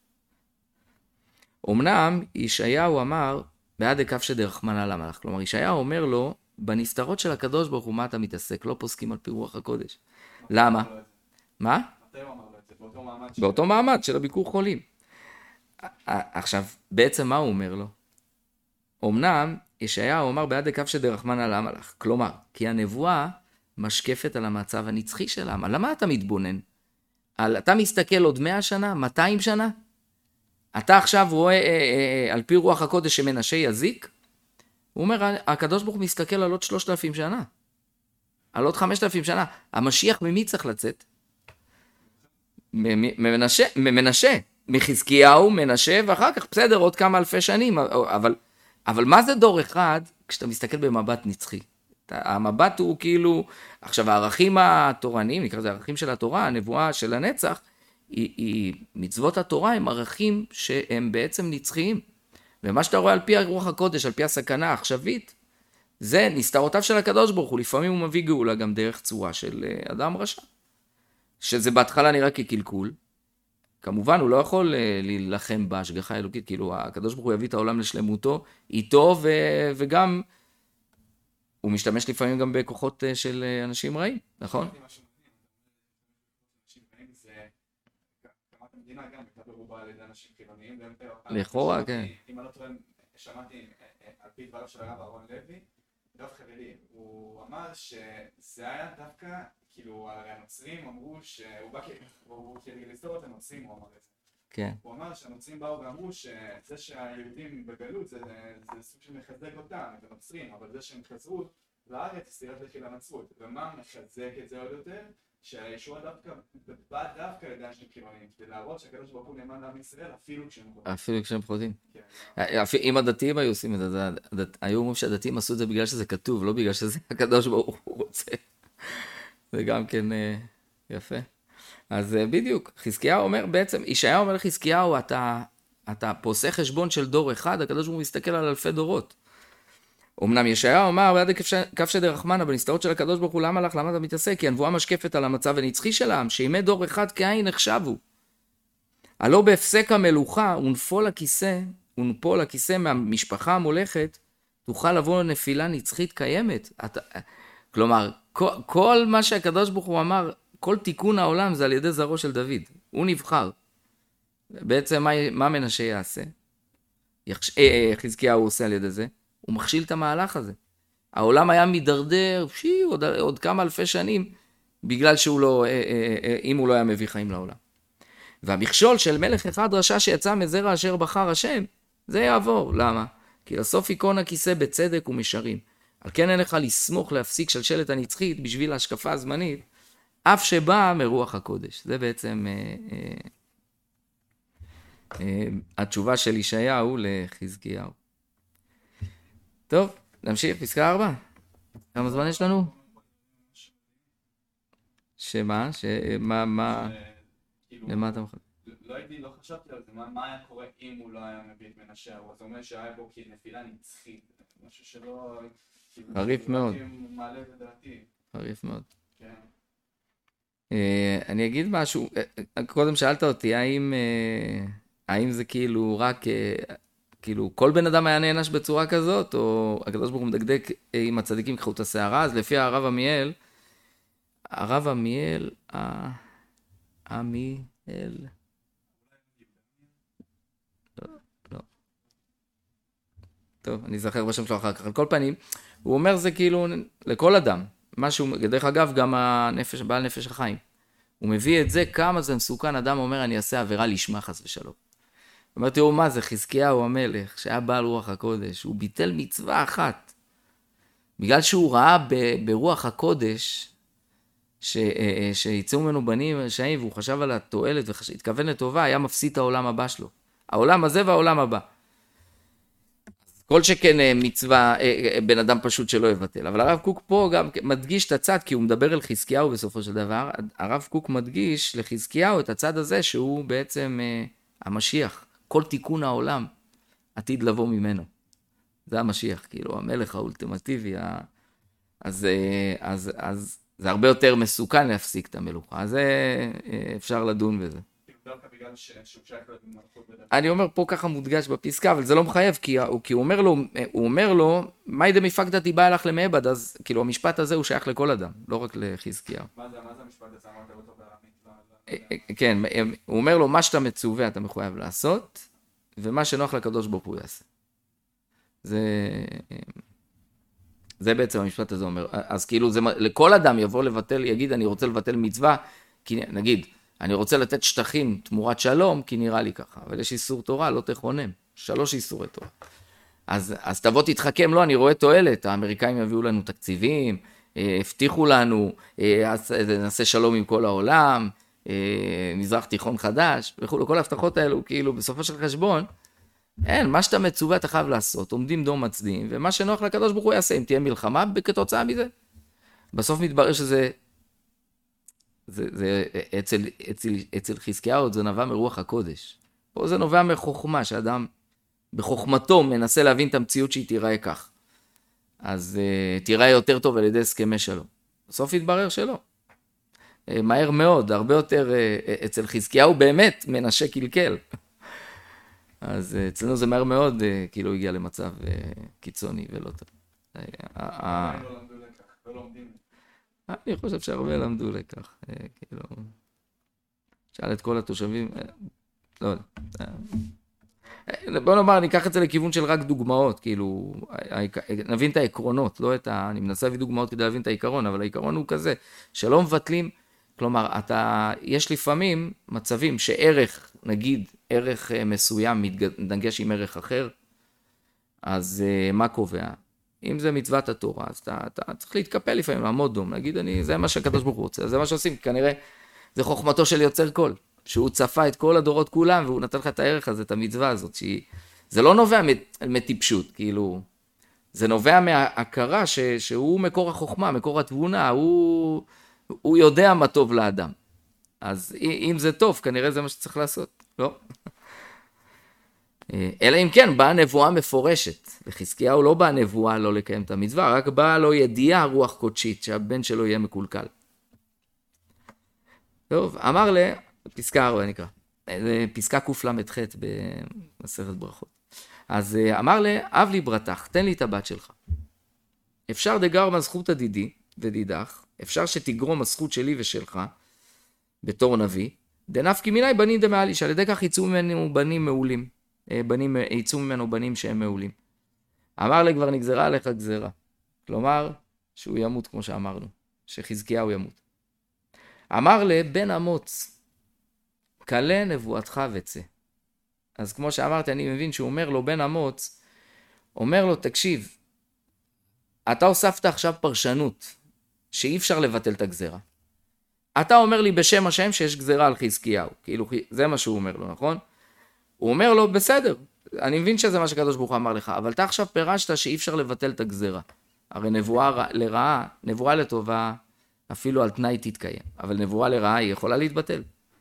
אמנם ישעיהו אמר, בעד הקף שדרחמנא למלך. כלומר, ישעיהו אומר לו, בנסתרות של הקדוש ברוך הוא מה אתה מתעסק? לא פוסקים על פי רוח הקודש. למה? מה? מתי הוא אמר לו את זה? באותו מעמד באותו מעמד של הביקור חולים. עכשיו, בעצם מה הוא אומר לו? אמנם, ישעיהו אמר בעד הקף שדרחמנא למלך. כלומר, כי הנבואה משקפת על המצב הנצחי של העם. למה אתה מתבונן? אתה מסתכל עוד 100 שנה? 200 שנה? אתה עכשיו רואה על פי רוח הקודש שמנשה יזיק? הוא אומר, הקדוש ברוך הוא מסתכל על עוד 3,000 שנה. על עוד 5,000 שנה. המשיח ממי צריך לצאת? ממנשה. מחזקיהו, מנשה, ואחר כך בסדר, עוד כמה אלפי שנים. אבל מה זה דור אחד כשאתה מסתכל במבט נצחי? המבט הוא כאילו, עכשיו הערכים התורניים, נקרא זה הערכים של התורה, הנבואה של הנצח, מצוות התורה הם ערכים שהם בעצם נצחיים. ומה שאתה רואה על פי רוח הקודש, על פי הסכנה העכשווית, זה נסתרותיו של הקדוש ברוך הוא. לפעמים הוא מביא גאולה גם דרך צורה של אדם רשע. שזה בהתחלה נראה כקלקול. כמובן הוא לא יכול להילחם בהשגחה האלוקית, כאילו הקדוש ברוך הוא יביא את העולם לשלמותו איתו, וגם הוא משתמש לפעמים גם בכוחות של אנשים רעים, נכון? לכאורה, כן. אם אני לא טוען, שמעתי על פי דבריו של הרב אהרון לוי, דב חרדי, הוא אמר שזה היה דווקא, כאילו הנוצרים אמרו שהוא בא כדי לסתור את הנוצרים, הוא אמר את זה. כן. הוא אמר שהנוצרים באו ואמרו שזה שהיהודים בגלות זה סוג של מחזק אותם, את הנוצרים, אבל זה שהם חזרו לארץ הסתירת לכי לנצרות. ומה מחזק את זה עוד יותר? שהישוע בא דווקא לידי אנשים חילונים, כדי להראות שהקדוש ברוך הוא נאמן לעם ישראל אפילו כשהם חוטאים. אפילו כשהם חוטאים. אם הדתיים היו עושים את זה, היו אומרים שהדתיים עשו את זה בגלל שזה כתוב, לא בגלל שזה הקדוש ברוך הוא רוצה. זה גם כן יפה. אז בדיוק, חזקיהו אומר בעצם, ישעיהו אומר לחזקיהו, אתה פה עושה חשבון של דור אחד, הקדוש ברוך הוא מסתכל על אלפי דורות. אמנם ישעיהו אמר, בעד כף שדרחמנא, בנסתרות של הקדוש ברוך הוא, למה אתה מתעסק? כי הנבואה משקפת על המצב הנצחי של העם, שימי דור אחד כעין נחשבו. הלא בהפסק המלוכה, ונפול לכיסא מהמשפחה המולכת, תוכל לבוא לנפילה נצחית קיימת. כלומר, כל מה שהקדוש ברוך הוא אמר, כל תיקון העולם זה על ידי זרעו של דוד. הוא נבחר. בעצם מה מנשה יעשה? חזקיהו עושה על ידי זה. הוא מכשיל את המהלך הזה. העולם היה מדרדר, עוד כמה אלפי שנים, בגלל שהוא לא, אם הוא לא היה מביא חיים לעולם. והמכשול של מלך אחד רשע שיצא מזרע אשר בחר השם, זה יעבור. למה? כי לסוף ייכון הכיסא בצדק ומשרים. על כן אין לך לסמוך להפסיק שלשלת הנצחית בשביל ההשקפה הזמנית, אף שבא מרוח הקודש. זה בעצם התשובה של ישעיהו לחזקיהו. טוב, נמשיך, פסקה 4. כמה זמן יש לנו? שמה? למה אתה מחכה? לא חשבתי על זה, מה היה קורה אם הוא לא היה מביא את מנשה? אז הוא אומר שהיה בו נפילה נצחית, משהו שלא... חריף מאוד. מעלה בדעתי. חריף מאוד. כן. אני אגיד משהו, קודם שאלת אותי, האם זה כאילו רק, כאילו כל בן אדם היה נענש בצורה כזאת, או הקדוש ברוך הוא מדקדק עם הצדיקים יקחו את השערה, אז לפי הרב עמיאל, עמיאל, לא, טוב, אני אזכר בשם שלו אחר כך, על כל פנים, הוא אומר זה כאילו לכל אדם, משהו, דרך אגב, גם הנפש, בעל נפש החיים, הוא מביא את זה, כמה זה מסוכן, אדם אומר, אני אעשה עבירה לשמה חס ושלום. הוא אומר, תראו מה זה, חזקיהו המלך, שהיה בעל רוח הקודש, הוא ביטל מצווה אחת, בגלל שהוא ראה ברוח הקודש, שיצאו ממנו בנים רשעים, והוא חשב על התועלת והתכוון לטובה, היה מפסיד את העולם הבא שלו. העולם הזה והעולם הבא. כל שכן מצווה, בן אדם פשוט שלא יבטל. אבל הרב קוק פה גם מדגיש את הצד, כי הוא מדבר על חזקיהו בסופו של דבר, הרב קוק מדגיש לחזקיהו את הצד הזה, שהוא בעצם המשיח. כל תיקון העולם עתיד לבוא ממנו. זה המשיח, כאילו, המלך האולטימטיבי. אז זה הרבה יותר מסוכן להפסיק את המלוכה. אז אפשר לדון בזה. אני אומר פה ככה מודגש בפסקה, אבל זה לא מחייב, כי הוא אומר לו, מאי דמפקדא תיבא לך למעבד, אז כאילו המשפט הזה הוא שייך לכל אדם, לא רק לחזקיהו. מה זה המשפט הזה? אמרת אותו בערבית? כן, הוא אומר לו, מה שאתה מצווה אתה מחויב לעשות, ומה שנוח לקדוש ברוך הוא יעשה. זה בעצם המשפט הזה אומר. אז כאילו לכל אדם יבוא לבטל, יגיד אני רוצה לבטל מצווה, כי נגיד, אני רוצה לתת שטחים תמורת שלום, כי נראה לי ככה. אבל יש איסור תורה, לא תכונן. 3 איסורי תורה. אז תבוא תתחכם, לא, אני רואה תועלת. האמריקאים יביאו לנו תקציבים, הבטיחו לנו, נעשה שלום עם כל העולם, מזרח תיכון חדש, וכו'. כל ההבטחות האלו, כאילו, בסופו של חשבון, אין, מה שאתה מצווה אתה חייב לעשות, עומדים דום מצדיעים, ומה שנוח לקדוש ברוך הוא יעשה, אם תהיה מלחמה כתוצאה מזה. בסוף מתברר שזה, אצל חזקיהו זה נובע מרוח הקודש. פה זה נובע מחוכמה, שאדם בחוכמתו מנסה להבין את המציאות שהיא תיראה כך. אז תיראה יותר טוב על ידי הסכמי שלום. בסוף התברר שלא. מהר מאוד, הרבה יותר, אצל חזקיהו באמת מנשה קלקל. אז אצלנו זה מהר מאוד, כאילו הגיע למצב קיצוני ולא טוב. אני חושב שהרבה למדו לכך, כאילו, שאל את כל התושבים, לא יודע. בוא נאמר, אני אקח את זה לכיוון של רק דוגמאות, כאילו, נבין את העקרונות, לא את אני מנסה להביא דוגמאות כדי להבין את העיקרון, אבל העיקרון הוא כזה, שלא מבטלים, כלומר, יש לפעמים מצבים שערך, נגיד, ערך מסוים מתנגש עם ערך אחר, אז מה קובע? אם זה מצוות התורה, אז אתה צריך להתקפל לפעמים, לעמוד דום, להגיד, זה מה שהקדוש ברוך הוא רוצה, זה מה שעושים, כנראה זה חוכמתו של יוצר כל, שהוא צפה את כל הדורות כולם, והוא נתן לך את הערך הזה, את המצווה הזאת, זה לא נובע מטיפשות, כאילו, זה נובע מההכרה שהוא מקור החוכמה, מקור התבונה, הוא יודע מה טוב לאדם. אז אם זה טוב, כנראה זה מה שצריך לעשות, לא? אלא אם כן, באה נבואה מפורשת. לחזקיהו לא באה נבואה לא לקיים את המצווה, רק באה לו ידיעה רוח קודשית, שהבן שלו יהיה מקולקל. טוב, אמר פסקה 4 נקרא, פסקה קל"ח במסכת ברכות. אז אמר אב לי ברתך, תן לי את הבת שלך. אפשר דגר מזכות הדידי ודידך, אפשר שתגרום הזכות שלי ושלך, בתור נביא, דנפקי מיני בנים דמעלי, שעל ידי כך יצאו ממנו בנים מעולים, יצאו ממנו בנים שהם מעולים. אמר לי כבר נגזרה עליך גזרה, כלומר שהוא ימות כמו שאמרנו, שחזקיהו ימות. אמר לי בן אמוץ, קלה נבואתך וצא. אז כמו שאמרתי, אני מבין שהוא אומר לו בן אמוץ, אומר לו תקשיב, אתה הוספת עכשיו פרשנות, שאי אפשר לבטל את הגזרה. אתה אומר לי בשם השם שיש גזרה על חזקיהו, כאילו זה מה שהוא אומר לו, נכון? הוא אומר לו בסדר, אני מבין שזה מה שקדוש ברוך הוא אמר לך, אבל אתה עכשיו פירשת שאי אפשר לבטל את הגזרה. הרי נבואה לרעה, נבואה לטובה, אפילו על תנאי תתקיים, אבל נבואה לרעה היא יכולה להתבטל.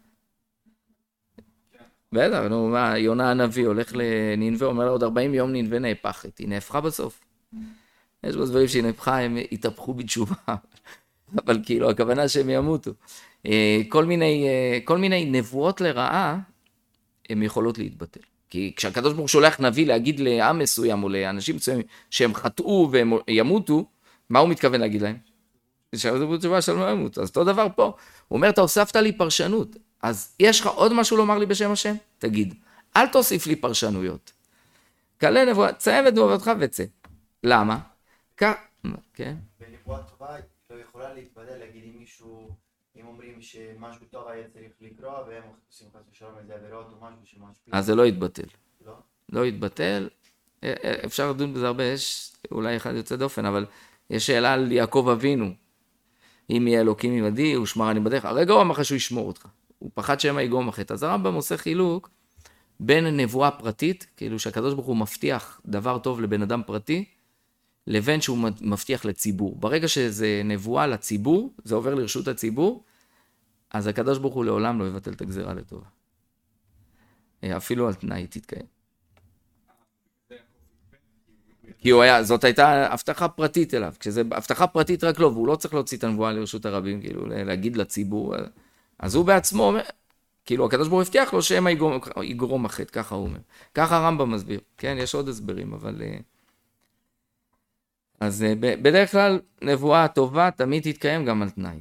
בטח, נו, מה, יונה הנביא הולך לנינווה, אומר לה עוד 40 יום נינווה נהפכת, היא נהפכה בסוף. יש בו דברים שהיא נהפכה, הם התהפכו בתשובה, אבל כאילו הכוונה שהם ימותו. כל מיני נבואות לרעה, הן יכולות להתבטל. כי כשהקדוש ברוך הוא שולח נביא להגיד לעם מסוים או לאנשים מסוימים שהם חטאו והם ימותו, מה הוא מתכוון להגיד להם? שיחזרו בתשובה שלום לא ימותו. אז אותו דבר פה, הוא אומר, אתה הוספת לי פרשנות, אז יש לך עוד משהו לומר לי בשם השם? תגיד, אל תוסיף לי פרשנויות. כלה נבואה, צאם את נבואתך וצא. למה? כן? בנבואה טובה לא יכולה להתבדל, להגיד אם מישהו, אם אומרים שמשהו טוב היה צריך לקרוא, והם עושים חס ושלום איזה עבירות או משהו שמשפיע. אז זה לא יתבטל. לא? לא יתבטל. אפשר לדון בזה הרבה, יש אולי אחד יוצא דופן, אבל יש שאלה על יעקב אבינו. אם יהיה אלוקים עמדי, הוא שמר אני בדרך. הרגע הוא אמר שהוא ישמור אותך. הוא פחד שמא יגרום החטא. אז הרמב"ם עושה חילוק בין נבואה פרטית, כאילו שהקדוש ברוך הוא מבטיח דבר טוב לבן אדם פרטי, לבין שהוא מבטיח לציבור. ברגע שזה נבואה לציבור, זה עובר לרשות הציבור, אז הקדוש ברוך הוא לעולם לא יבטל את הגזירה לטובה. אפילו על תנאי תתקיים. כי זאת הייתה הבטחה פרטית אליו. כשזה הבטחה פרטית רק לו, והוא לא צריך להוציא את הנבואה לרשות הרבים, כאילו להגיד לציבור. אז הוא בעצמו אומר, כאילו הקדוש ברוך הוא הבטיח לו שהם יגרום החטא, ככה הוא אומר. ככה הרמב"ם מסביר. כן, יש עוד הסברים, אבל... אז בדרך כלל נבואה טובה תמיד תתקיים גם על תנאי.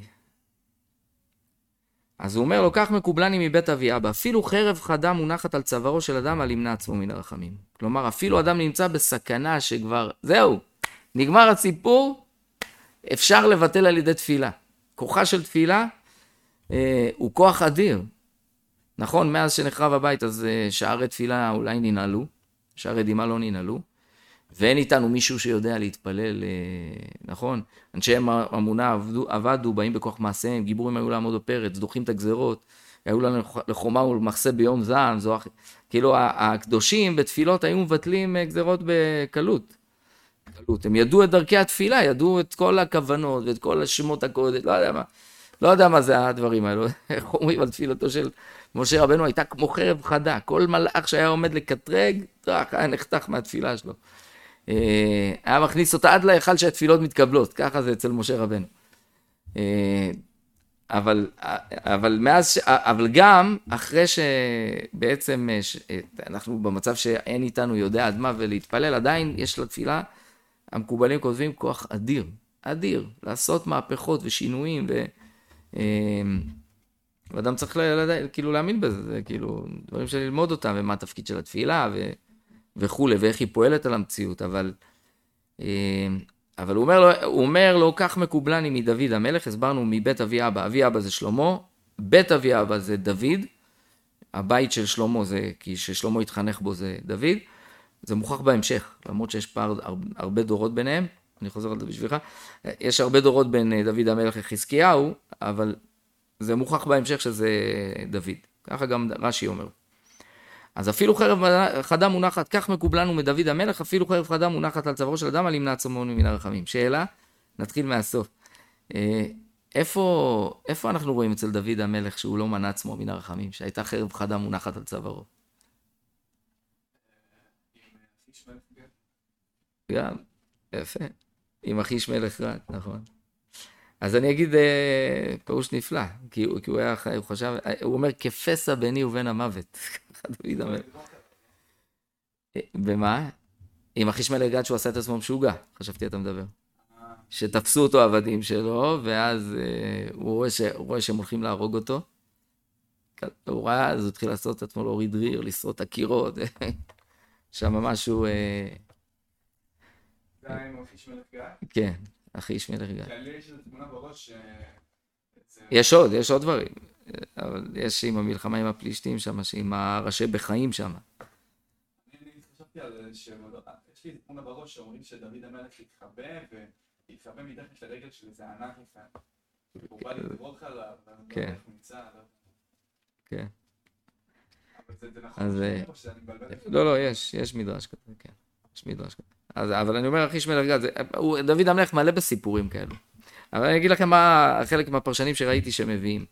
אז הוא אומר לו, כך מקובלני מבית אבי אבא, אפילו חרב חדה מונחת על צווארו של אדם על ימנע עצמו מן הרחמים. כלומר, אפילו אדם נמצא בסכנה שכבר, זהו, נגמר הסיפור, אפשר לבטל על ידי תפילה. כוחה של תפילה הוא כוח אדיר. נכון, מאז שנחרב הבית, אז שערי תפילה אולי ננעלו, שערי דמעה לא ננעלו, ואין איתנו מישהו שיודע להתפלל, נכון? אנשי אמונה עבדו, באים בכוח מעשיהם, גיבורים היו לעמוד בפרץ, דוחים את הגזרות, היו לנו לחומה ולמחסה ביום זעם, כאילו הקדושים בתפילות היו מבטלים גזרות בקלות. הם ידעו את דרכי התפילה, ידעו את כל הכוונות ואת כל השמות הקודש, לא יודע מה זה הדברים האלו. איך אומרים על תפילתו של משה רבנו, הייתה כמו חרב חדה, כל מלאך שהיה עומד לקטרג, היה נחתך מהתפילה שלו. היה מכניס אותה עד להיכל שהתפילות מתקבלות, ככה זה אצל משה רבנו. אבל גם אחרי שבעצם אנחנו במצב שאין איתנו יודע עד מה ולהתפלל, עדיין יש לתפילה, המקובלים כותבים כוח אדיר, אדיר, לעשות מהפכות ושינויים, ואדם צריך כאילו להאמין בזה, זה כאילו דברים של ללמוד אותם, ומה התפקיד של התפילה, וכו', ואיך היא פועלת על המציאות, אבל הוא אומר לו, כך מקובלני מדוד המלך, הסברנו מבית אבי אבא, אבי אבא זה שלמה, בית אבי אבא זה דוד, הבית של שלמה זה, כי ששלמה התחנך בו זה דוד, זה מוכח בהמשך, למרות שיש פער הרבה דורות ביניהם, אני חוזר על זה בשבילך, יש הרבה דורות בין דוד המלך לחזקיהו, אבל זה מוכח בהמשך שזה דוד, ככה גם רש"י אומר. אז אפילו חרב חדה מונחת, כך מקובלנו מדוד המלך, אפילו חרב חדה מונחת על צווארו של אדם, על ימנע עצמו מן הרחמים. שאלה, נתחיל מהסוף. איפה אנחנו רואים אצל דוד המלך שהוא לא מנע עצמו מן הרחמים, שהייתה חרב חדה מונחת על צווארו? גם, יפה. עם אחיש מלך רע, נכון. אז אני אגיד פירוש נפלא, כי הוא היה חי, הוא אומר, כפסע ביני ובין המוות. דוד המלך. במה? עם אחיש מלך גד שהוא עשה את עצמו משוגע, חשבתי אתה מדבר. שתפסו אותו העבדים שלו, ואז הוא רואה שהם הולכים להרוג אותו. הוא ראה, אז הוא התחיל לעשות את עצמו, להוריד ריר, לשרוט הקירות. שם משהו... זה היה עם אחיש מלך גד? כן, אחיש מלך גד. לי יש איזו תמונה בראש יש עוד דברים. אבל יש עם המלחמה עם הפלישתים שם, עם הראשי בחיים שם. אני חשבתי על זה יש לי תמונה בראש שאומרים שדוד המלך התחבא מתחת לרגל של איזה ענק אחד. הוא בא לדרוך עליו, ואני לא יודע איך הוא נמצא עליו. כן. אבל זה נכון שאני מבלבל. לא, יש מדרש כזה, כן. יש מדרש כזה. אבל אני אומר, אחיש מלך גד, דוד המלך מלא בסיפורים כאלו. אבל אני אגיד לכם מה חלק מהפרשנים שראיתי שמביאים.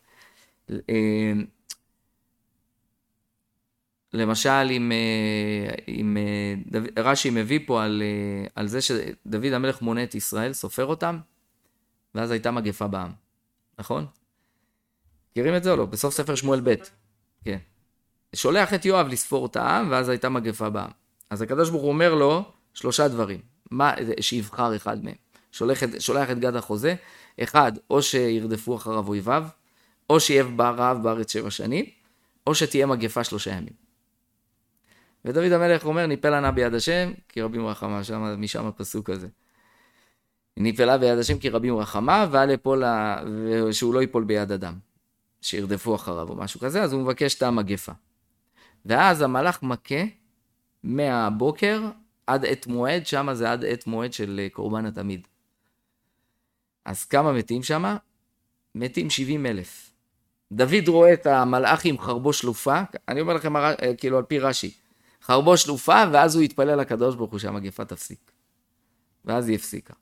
למשל, אם רש"י מביא פה על זה שדוד המלך מונה את ישראל, סופר אותם, ואז הייתה מגפה בעם. נכון? מכירים את זה או לא? בסוף ספר שמואל ב'. כן. שולח את יואב לספור את העם, ואז הייתה מגפה בעם. אז הקדוש ברוך הוא אומר לו 3 דברים, שיבחר אחד מהם. שולח את גד החוזה, אחד, או שירדפו אחריו אויביו, או שיהיה רעב בארץ 7 שנים, או שתהיה מגפה 3 ימים. ודוד המלך אומר, ניפלה נא ביד השם, כי רבים רחמה, משם הפסוק הזה. ניפלה ביד השם כי רבים רחמה, ושהוא לא ייפול ביד אדם, שירדפו אחריו או משהו כזה, אז הוא מבקש את המגפה. ואז המלאך מכה מהבוקר עד עת מועד, שם זה עד עת מועד של קורבן התמיד. אז כמה מתים שם? מתים 70,000. דוד רואה את המלאך עם חרבו שלופה, אני אומר לכם כאילו על פי רש"י, חרבו שלופה, ואז הוא יתפלל לקדוש ברוך הוא שהמגפה תפסיק. ואז היא הפסיקה.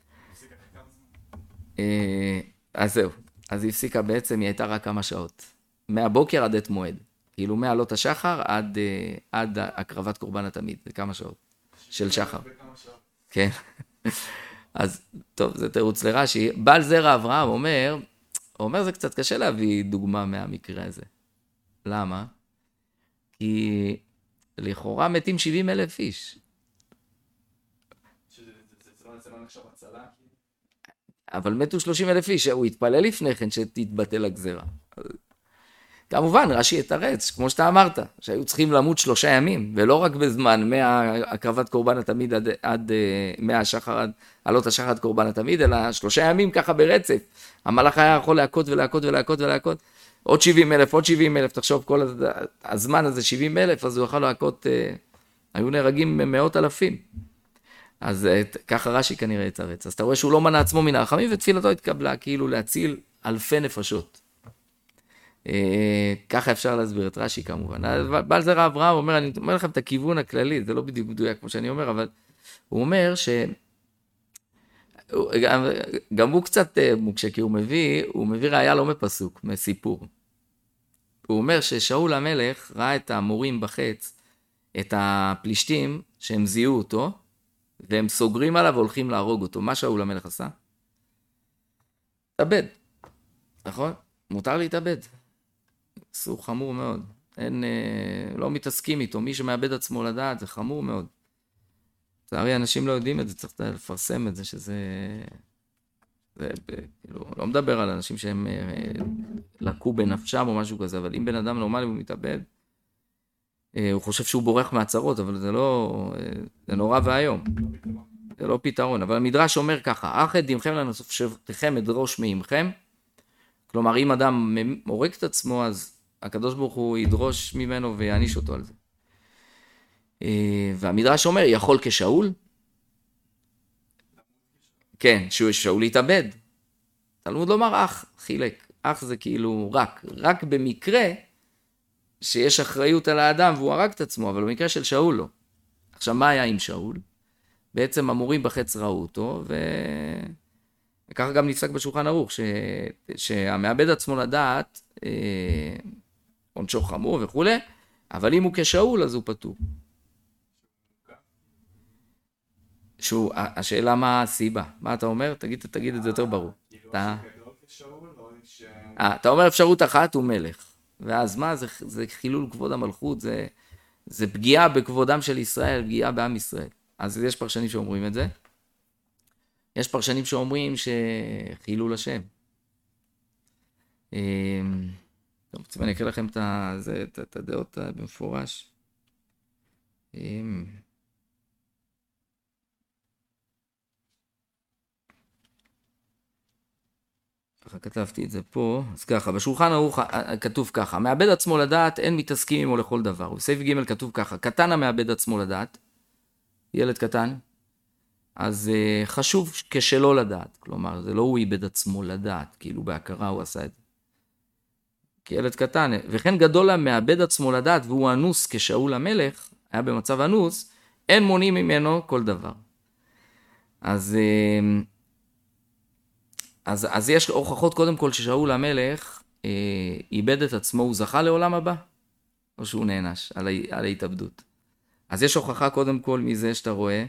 אז זהו, אז היא הפסיקה בעצם, היא הייתה רק כמה שעות. מהבוקר עד עת מועד. כאילו מעלות השחר עד הקרבת קורבן התמיד, זה כמה שעות של שחר. כן. אז טוב, זה תירוץ לרש"י. בעל זרע אברהם אומר זה קצת קשה להביא דוגמה מהמקרה הזה. למה? כי לכאורה מתים 70,000 איש. זה לא נחשב הצלה? אבל מתו 30,000 איש, הוא התפלל לפני כן שתתבטל הגזרה. כמובן, רש"י יתרץ, כמו שאתה אמרת, שהיו צריכים למות 3 ימים, ולא רק בזמן מהקרבת קורבן התמיד עד מהשחר, עלות השחר עד קורבן התמיד, אלא 3 ימים ככה ברצף. המלאך היה יכול להכות ולהכות ולהכות ולהכות, עוד 70,000, עוד 70,000, תחשוב כל הזמן הזה 70,000, אז הוא יכול להכות, היו נהרגים מאות אלפים. אז ככה רש"י כנראה יתרץ. אז אתה רואה שהוא לא מנע עצמו מן הרחמים, ותפילתו התקבלה כאילו להציל 1,000 נפשות. ככה אפשר להסביר את רש"י כמובן. בעל זרע אברהם אומר, אני אומר לכם את הכיוון הכללי, זה לא בדיוק מדויק כמו שאני אומר, אבל הוא אומר גם הוא קצת מוקשה, כי הוא מביא ראיה לא מפסוק, מסיפור. הוא אומר ששאול המלך ראה את המורים בחץ, את הפלישתים שהם זיהו אותו, והם סוגרים עליו והולכים להרוג אותו. מה שאול המלך עשה? התאבד. נכון? מותר להתאבד. סוג חמור מאוד. לא מתעסקים איתו. מי שמאבד עצמו לדעת, זה חמור מאוד. לצערי, אנשים לא יודעים את זה, צריך לפרסם את זה, שזה... לא מדבר על אנשים שהם לקו בנפשם או משהו כזה, אבל אם בן אדם נורמלי הוא מתאבד, הוא חושב שהוא בורח מהצרות, אבל זה נורא והיום. זה לא פתרון. אבל המדרש אומר ככה, אך את דמכם לנוספתכם אדרוש מעמכם. כלומר, אם אדם מורג את עצמו, אז הקדוש ברוך הוא ידרוש ממנו ויעניש אותו על זה. והמדרש אומר, יכול כשאול? כן, שאול יתאבד. תלמוד לומר אח, חילק. אח זה כאילו רק במקרה שיש אחריות על האדם והוא הרג את עצמו, אבל במקרה של שאול לא. עכשיו, מה היה עם שאול? בעצם המורים בחץ ראו אותו, וככה גם נפסק בשולחן ערוך, שהמאבד עצמו לדעת, עונשו חמור וכו', אבל אם הוא כשאול, אז הוא פטור. השאלה מה הסיבה? מה אתה אומר? תגיד את זה יותר ברור. אתה אומר אפשרות אחת הוא מלך. ואז מה? זה חילול כבוד המלכות, זה פגיעה בכבודם של ישראל, פגיעה בעם ישראל. אז יש פרשנים שאומרים את זה. יש פרשנים שאומרים שחילול השם. טוב, אני אקרא לכם את הדעות במפורש. ככה כתבתי את זה פה, אז ככה, בשולחן ערוך כתוב ככה, מאבד עצמו לדעת, אין מתעסקים עמו לכל דבר. בסעיף ג' כתוב ככה, קטן המאבד עצמו לדעת, ילד קטן, אז חשוב כשלא לדעת, כלומר, זה לא הוא איבד עצמו לדעת, כאילו בהכרה הוא עשה את זה. כי ילד קטן, וכן גדול המאבד עצמו לדעת, והוא אנוס כשאול המלך, היה במצב אנוס, אין מונים ממנו כל דבר. אז יש הוכחות קודם כל ששאול המלך איבד את עצמו, הוא זכה לעולם הבא, או שהוא נענש על ההתאבדות. אז יש הוכחה קודם כל מזה שאתה רואה,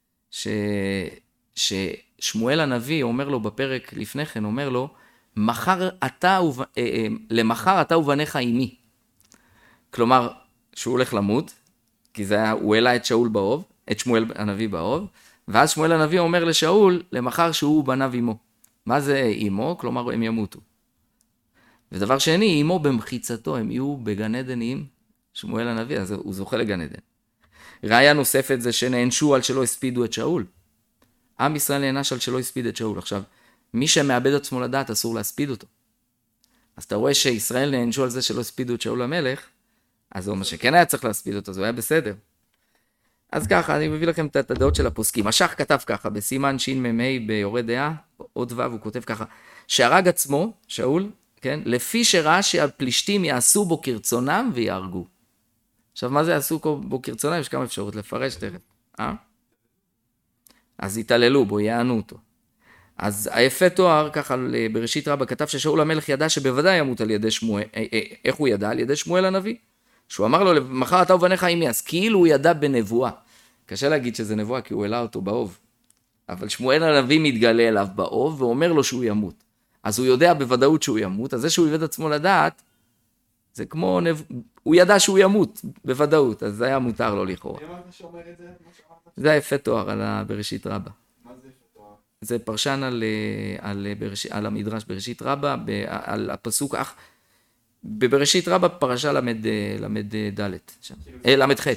ששמואל הנביא אומר לו בפרק לפני כן, אומר לו, למחר אתה ובניך עימי. כלומר, שהוא הולך למות, כי הוא העלה את שאול באוב, את שמואל הנביא באוב, ואז שמואל הנביא אומר לשאול, למחר שהוא בניו אמו. מה זה אמו? כלומר, הם ימותו. ודבר שני, אמו במחיצתו, הם יהיו בגן עדן עם שמואל הנביא, אז הוא זוכה לגן עדן. ראיה נוספת זה שנענשו על שלא הספידו את שאול. עם ישראל נענש על שלא הספיד את שאול. עכשיו, מי שמאבד עצמו לדעת, אסור להספיד אותו. אז אתה רואה שישראל נענשו על זה שלא הספידו את שאול המלך, אז זה אומר שכן היה צריך להספיד אותו, זה היה בסדר. אז ככה, אני מביא לכם את הדעות של הפוסקים. השח כתב ככה, בסימן שמ"ה ביורה דעה, עוד ו' הוא כותב ככה, שהרג עצמו, שאול, כן, לפי שראה שהפלישתים יעשו בו כרצונם ויהרגו. עכשיו, מה זה יעשו בו כרצונם? יש כמה אפשרות לפרש תכף. אז יתעללו בו, יענו אותו. אז היפה תואר, ככה בראשית רבה, כתב ששאול המלך ידע שבוודאי ימות על ידי שמואל, איך הוא ידע? על ידי שמואל הנביא. שהוא אמר לו, מחר אתה ובניך עמי, אז כאילו הוא ידע בנבואה. קשה להגיד שזה נבואה, כי הוא העלה אותו באוב. אבל שמואל הנביא מתגלה אליו באוב, ואומר לו שהוא ימות. אז הוא יודע בוודאות שהוא ימות, אז זה שהוא הביא עצמו לדעת, זה כמו, הוא ידע שהוא ימות, בוודאות, אז זה היה מותר לו לכאורה. מי אמרת שאומר את זה? זה היפה תואר בראשית רבה. מה זה יפה תואר? זה פרשן על המדרש בראשית רבה, על הפסוק בבראשית רבה פרשה למד ד' למד ח'.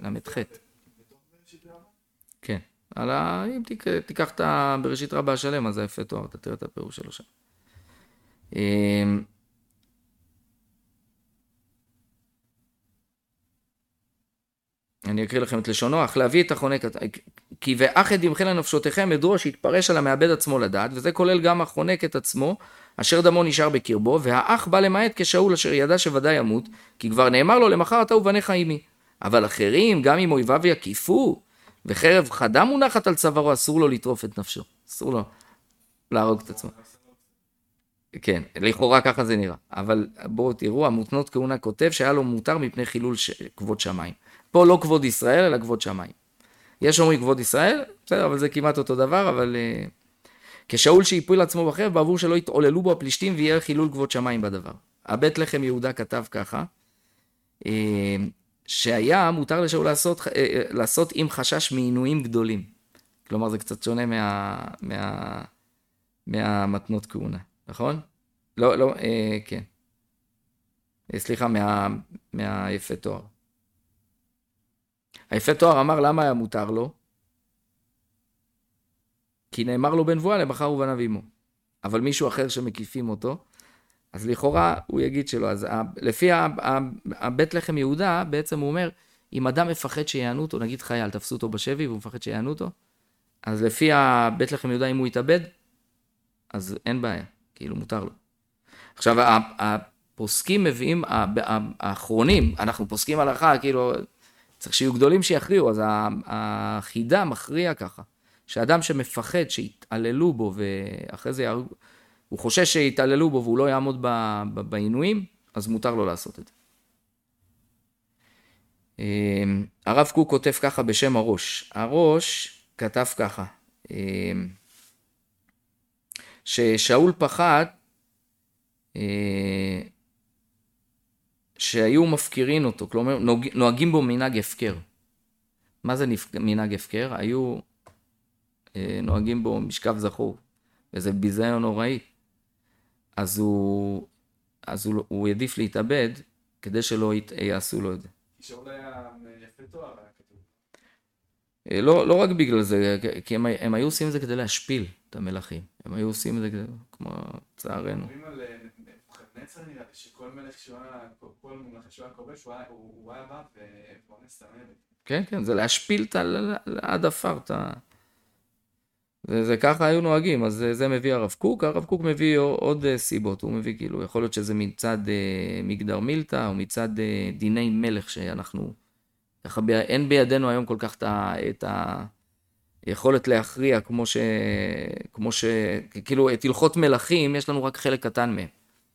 כן. אם תיקח את בראשית רבה השלם, אז זה יפה תואר, אתה תראה את הפירוש שלו שם. אני אקריא לכם את לשונו, אך להביא את החונק, כי ואחד ימחה לנפשותיכם ידוע שהתפרש על המאבד עצמו לדעת, וזה כולל גם החונק את עצמו, אשר דמו נשאר בקרבו, והאח בא למעט כשאול אשר ידע שוודאי ימות, כי כבר נאמר לו למחר אתה ובניך עמי. אבל אחרים, גם אם אויביו יקיפו, וחרב חדה מונחת על צווארו, אסור לו לטרוף את נפשו, אסור לו להרוג את עצמו. כן, לכאורה ככה זה נראה, אבל בואו תראו, המותנות כהונה כותב שהיה לו מותר מפני חילול כבוד שמיים. פה לא כבוד ישראל, אלא כבוד שמיים. יש אומרים כבוד ישראל, בסדר, אבל זה כמעט אותו דבר, אבל כשאול שיפול עצמו בחרב, בעבור שלא יתעוללו בו הפלישתים, ויהיה חילול כבוד שמיים בדבר. הבית לחם יהודה כתב ככה, שהיה מותר לשאול לעשות עם חשש מעינויים גדולים. כלומר, זה קצת שונה מהמתנות כהונה, נכון? לא, כן. סליחה, מהיפה תואר. היפה תואר אמר למה היה מותר לו? כי נאמר לו בנבואה למחר ובניו עמו. אבל מישהו אחר שמקיפים אותו, אז לכאורה הוא יגיד שלא. אז לפי הבית לחם יהודה, בעצם הוא אומר, אם אדם מפחד שיענו אותו, נגיד חייל, תפסו אותו בשבי והוא מפחד שיענו אותו, אז לפי הבית לחם יהודה, אם הוא יתאבד, אז אין בעיה, כאילו מותר לו. עכשיו, הפוסקים מביאים, האחרונים, אנחנו פוסקים הלכה, כאילו, צריך שיהיו גדולים שיכריעו, אז החידה מכריע ככה, שאדם שמפחד שיתעללו בו, ואחרי זה הוא חושש שיתעללו בו, והוא לא יעמוד בעינויים, אז מותר לו לעשות את זה. הרב קוק כותב ככה בשם הראש. הראש כתב ככה, ששאול פחד, שהיו מפקירים אותו, כלומר נוהגים בו מנהג הפקר. מה זה מנהג הפקר? היו נוהגים בו משכב זכור, וזה ביזיון נוראי. אז הוא יעדיף להתאבד, כדי שלא יעשו לו את זה. שאול היה יפה תואר, היה כתוב. לא רק בגלל זה, כי הם היו עושים את זה כדי להשפיל את המלכים. הם היו עושים את זה כמו צערנו. אומרים על נצר נראה שכל מלך שהוא היה כובש, הוא היה בא ואונס את המלך. כן, כן, זה להשפיל עד עפר. זה ככה היו נוהגים, אז זה מביא הרב קוק. הרב קוק מביא עוד סיבות, הוא מביא כאילו, יכול להיות שזה מצד מגדר מילתא, או מצד דיני מלך שאנחנו, ככה אין בידינו היום כל כך את היכולת להכריע, כמו כאילו את הלכות מלכים, יש לנו רק חלק קטן מהם.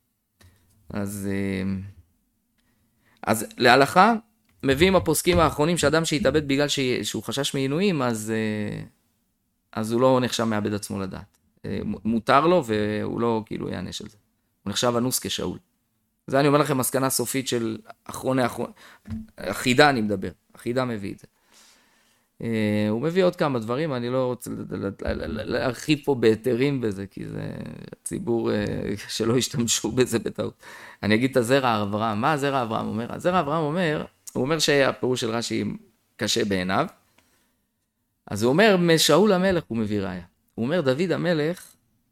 אז להלכה, מביאים הפוסקים האחרונים שאדם שהתאבד בגלל שהוא חשש מעינויים, אז הוא לא נחשב מאבד עצמו לדעת. מותר לו והוא לא כאילו יענש על זה. הוא נחשב אנוס כשאול. זה אני אומר לכם מסקנה סופית של אחרוני, החידה אני מדבר, החידה מביא את זה. הוא מביא עוד כמה דברים, אני לא רוצה להרחיב פה בהיתרים בזה, כי זה ציבור שלא ישתמשו בזה בטעות. אני אגיד את הזרע אברהם. מה הזרע אברהם אומר? הזרע אברהם אומר, הוא אומר שהפירוש של רש"י קשה בעיניו, אז הוא אומר, משאול המלך הוא מביא ראיה. הוא אומר, דוד המלך,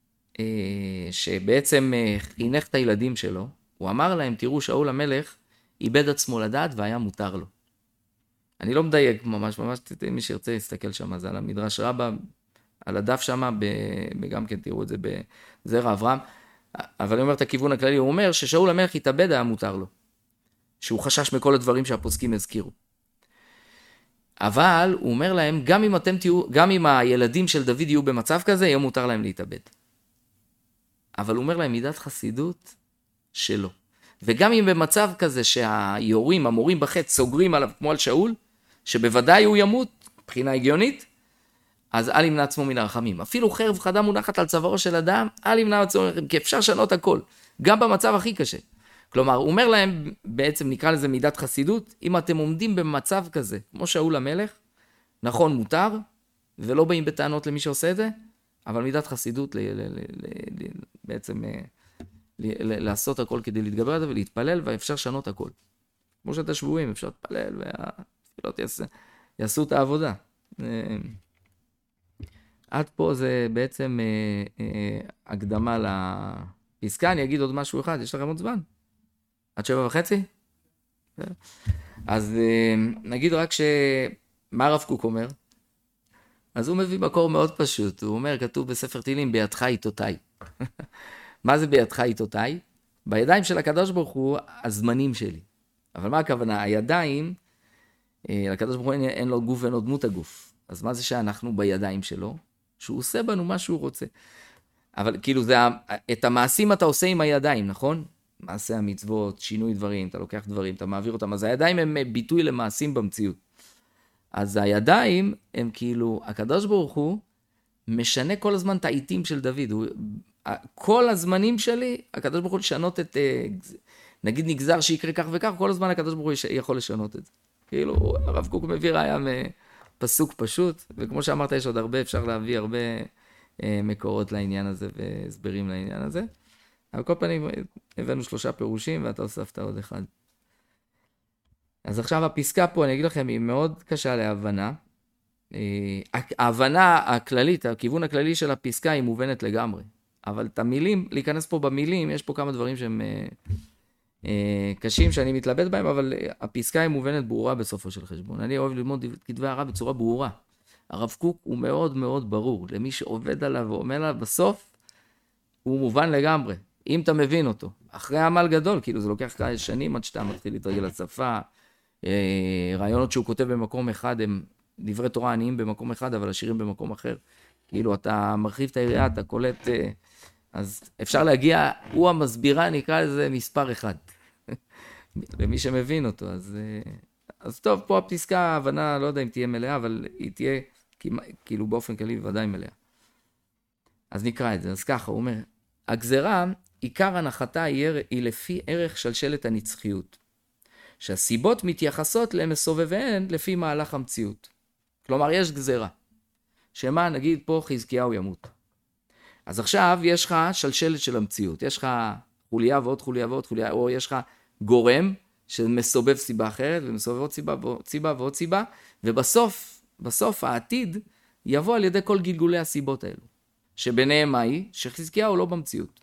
שבעצם חינך את הילדים שלו, הוא אמר להם, תראו, שאול המלך איבד עצמו לדעת והיה מותר לו. אני לא מדייק ממש, מי שירצה להסתכל שם, זה על המדרש רבה, על הדף שם, וגם כן תראו את זה בזרע אברהם, אבל אני אומר את הכיוון הכללי, הוא אומר ששאול המלך התאבד היה מותר לו, שהוא חשש מכל הדברים שהפוסקים הזכירו. אבל הוא אומר להם, גם אם הילדים של דוד יהיו במצב כזה, יהיה מותר להם להתאבד. אבל הוא אומר להם, מידת חסידות שלו. וגם אם במצב כזה שהיורים, המורים בחץ, סוגרים עליו כמו על שאול, שבוודאי הוא ימות, מבחינה הגיונית, אז אל ימנע עצמו מן הרחמים. אפילו חרב חדה מונחת על צווארו של אדם, אל ימנע עצמו מן הרחמים, כי אפשר לשנות הכל, גם במצב הכי קשה. כלומר, הוא אומר להם, בעצם נקרא לזה מידת חסידות, אם אתם עומדים במצב כזה, כמו שאול המלך, נכון, מותר, ולא באים בטענות למי שעושה את זה, אבל מידת חסידות בעצם לעשות הכל כדי להתגבר על זה ולהתפלל, ואפשר לשנות הכל. כמו שאתה שבועים, אפשר להתפלל, והתפילות יעשו את העבודה. עד פה זה בעצם הקדמה לפסקה. אני אגיד עוד משהו אחד, יש לכם עוד זמן? עד 7:30? אז נגיד רק מה הרב קוק אומר? אז הוא מביא מקור מאוד פשוט, הוא אומר, כתוב בספר תהילים, בידך איתותיי. מה זה בידך איתותיי? בידיים של הקדוש ברוך הוא הזמנים שלי. אבל מה הכוונה? הידיים, לקדוש ברוך הוא אין לו גוף ואין לו דמות הגוף. אז מה זה שאנחנו בידיים שלו? שהוא עושה בנו מה שהוא רוצה. אבל כאילו את המעשים אתה עושה עם הידיים, נכון? מעשה המצוות, שינוי דברים, אתה לוקח דברים, אתה מעביר אותם. אז הידיים הם ביטוי למעשים במציאות. אז הידיים הם כאילו, הקדוש ברוך הוא משנה כל הזמן את העיתים של דוד. כל הזמנים שלי, הקדוש ברוך הוא לשנות את, נגיד נגזר שיקרה כך וכך, כל הזמן הקדוש ברוך הוא יכול לשנות את זה. כאילו, הרב קוק מביא ראיה פסוק פשוט, וכמו שאמרת, יש עוד הרבה, אפשר להביא הרבה מקורות לעניין הזה והסברים לעניין הזה. אבל כל פעמים הבאנו 3 פירושים, ואתה הוספת עוד אחד. אז עכשיו הפסקה פה, אני אגיד לכם, היא מאוד קשה להבנה. ההבנה הכללית, הכיוון הכללי של הפסקה היא מובנת לגמרי. אבל את המילים, להיכנס פה במילים, יש פה כמה דברים שהם קשים שאני מתלבט בהם, אבל הפסקה היא מובנת ברורה בסופו של חשבון. אני אוהב ללמוד כתבי הרב בצורה ברורה. הרב קוק הוא מאוד מאוד ברור. למי שעובד עליו ואומר עליו, בסוף הוא מובן לגמרי. אם אתה מבין אותו. אחרי עמל גדול, כאילו זה לוקח כמה שנים עד שאתה מתחיל להתרגל לשפה. רעיונות שהוא כותב במקום אחד הם דברי תורה עניים במקום אחד, אבל השירים במקום אחר. כאילו אתה מרחיב את היריעה, אתה קולט, אז אפשר להגיע, הוא המסבירה, נקרא לזה מספר אחד. למי שמבין אותו, אז טוב, פה הפסקה, ההבנה, לא יודע אם תהיה מלאה, אבל היא תהיה כאילו באופן כללי בוודאי מלאה. אז נקרא את זה, אז ככה, הוא אומר, הגזרה, עיקר הנחתה היא לפי ערך שלשלת הנצחיות. שהסיבות מתייחסות למסובביהן לפי מהלך המציאות. כלומר, יש גזרה. שמה, נגיד פה חזקיהו ימות. אז עכשיו יש לך שלשלת של המציאות. יש לך חוליה ועוד חוליה ועוד חוליה, או יש לך גורם שמסובב סיבה אחרת, ומסובב עוד סיבה ועוד סיבה, ובסוף העתיד יבוא על ידי כל גלגולי הסיבות האלו. שביניהם מה היא? שחזקיהו לא במציאות.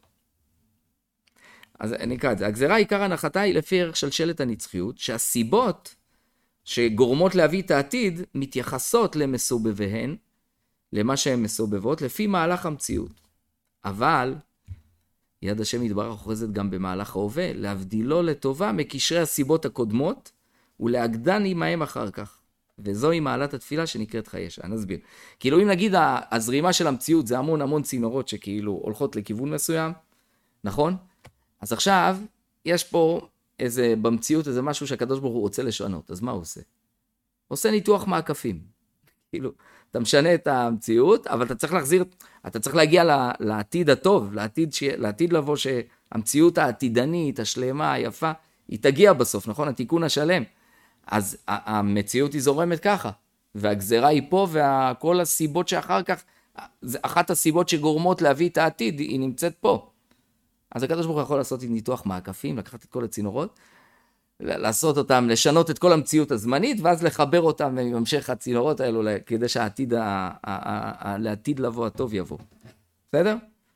אז נקרא את זה. הגזרה עיקר הנחתה היא לפי ערך שלשלת הנצחיות, שהסיבות שגורמות להביא את העתיד מתייחסות למסובביהן, למה שהן מסובבות, לפי מהלך המציאות. אבל יד השם יתברך אוחזת גם במהלך ההווה, להבדילו לטובה מקשרי הסיבות הקודמות, ולהגדן עמהם אחר כך. וזוהי מעלת התפילה שנקראת חיי שעה. נסביר. כאילו אם נגיד הזרימה של המציאות זה המון צינורות שכאילו הולכות לכיוון מסוים, נכון? אז עכשיו יש פה במציאות איזה משהו שהקדוש ברוך הוא רוצה לשנות, אז מה הוא עושה? עושה ניתוח מעקפים. כאילו, אתה משנה את המציאות, אבל אתה צריך להגיע לעתיד הטוב, לעתיד לבוא המציאות העתידנית, השלמה, היפה, היא תגיע בסוף, נכון? התיקון השלם. אז המציאות היא זורמת ככה, והגזרה היא פה, וכל הסיבות שאחר כך, זה אחת הסיבות שגורמות להביא את העתיד, היא נמצאת פה. אז הקדוש ברוך הוא יכול לעשות ניתוח מעקפים, לקחת את כל הצינורות, לעשות אותם, לשנות את כל המציאות הזמנית, ואז לחבר אותם בהמשך הצינורות האלו, כדי שהעתיד, לעתיד לבוא הטוב יבוא. בסדר?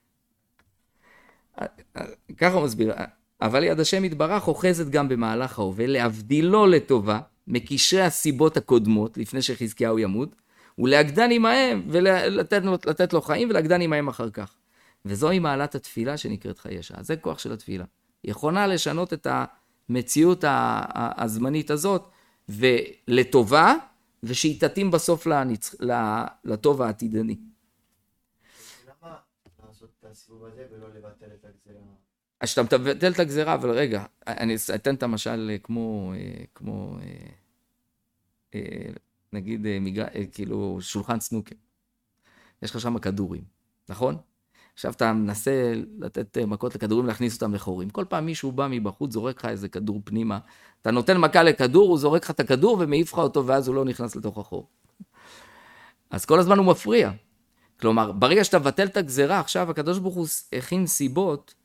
ככה הוא מסביר. אבל יד השם יתברך אוחזת גם במהלך ההווה, להבדילו לטובה, מקשרי הסיבות הקודמות, לפני שחזקיהו ימות, ולהגדן עמהם, ולתת לו חיים, ולהגדן עמהם אחר כך. וזוהי מעלת התפילה שנקראת חיי שעה. זה כוח של התפילה. היא יכולה לשנות את המציאות הזמנית הזאת, ולטובה, ושהיא תתאים בסוף לטוב העתידני. למה לעשות את הסיבוב הזה ולא לבטל את הגזירה? אז שאתה מבטל את הגזירה, אבל רגע, אני אתן את המשל כמו נגיד, כאילו שולחן סנוקר. יש לך שם כדורים, נכון? עכשיו אתה מנסה לתת מכות לכדורים, להכניס אותם לחורים. כל פעם מישהו בא מבחוץ, זורק לך איזה כדור פנימה. אתה נותן מכה לכדור, הוא זורק לך את הכדור ומעיף לך אותו, ואז הוא לא נכנס לתוך החור. אז כל הזמן הוא מפריע. כלומר, ברגע שאתה מבטל את הגזירה, עכשיו הקדוש ברוך הוא הכין סיבות,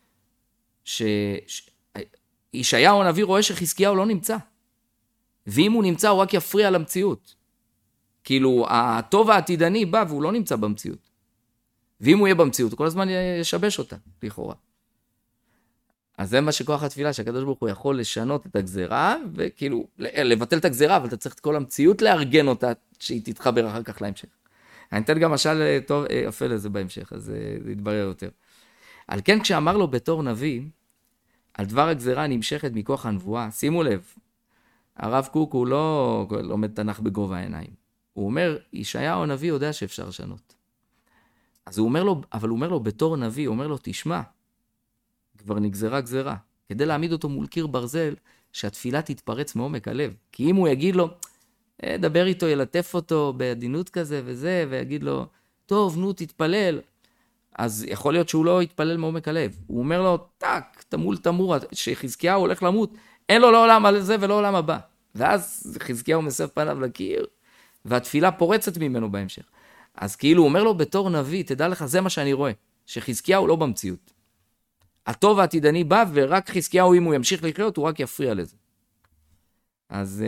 ישעיהו הנביא רואה שחזקיהו לא נמצא. ואם הוא נמצא, הוא רק יפריע למציאות. כאילו, הטוב העתידני בא והוא לא נמצא במציאות. ואם הוא יהיה במציאות, הוא כל הזמן ישבש אותה, לכאורה. אז זה מה שכוח התפילה, שהקדוש ברוך הוא יכול לשנות את הגזירה, וכאילו, לבטל את הגזירה, אבל אתה צריך את כל המציאות לארגן אותה, שהיא תתחבר אחר כך להמשך. אני אתן גם משל טוב, יפה לזה בהמשך, אז זה יתברר יותר. על כן, כשאמר לו בתור נביא, על דבר הגזירה נמשכת מכוח הנבואה, שימו לב, הרב קוק הוא לא לומד תנ"ך בגובה העיניים. הוא אומר, ישעיהו הנביא יודע שאפשר לשנות. אז הוא אומר לו, אבל הוא אומר לו בתור נביא, הוא אומר לו, תשמע, כבר נגזרה גזירה. כדי להעמיד אותו מול קיר ברזל, שהתפילה תתפרץ מעומק הלב. כי אם הוא יגיד לו, דבר איתו, ילטף אותו בעדינות כזה וזה, ויגיד לו, טוב, נו, תתפלל. אז יכול להיות שהוא לא יתפלל מעומק הלב. הוא אומר לו, טק, תמול תמור, שחזקיהו הולך למות, אין לו לא עולם על זה ולא עולם הבא. ואז חזקיהו מסב פניו לקיר, והתפילה פורצת ממנו בהמשך. אז כאילו הוא אומר לו בתור נביא, תדע לך, זה מה שאני רואה, שחזקיהו לא במציאות. הטוב העתידני בא, ורק חזקיהו, אם הוא ימשיך לחיות, הוא רק יפריע לזה. אז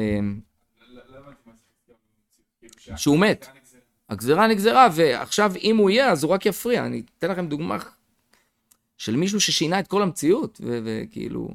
שהוא מת. הגזירה נגזרה, ועכשיו אם הוא יהיה, אז הוא רק יפריע. אני אתן לכם דוגמה של מישהו ששינה את כל המציאות, וכאילו...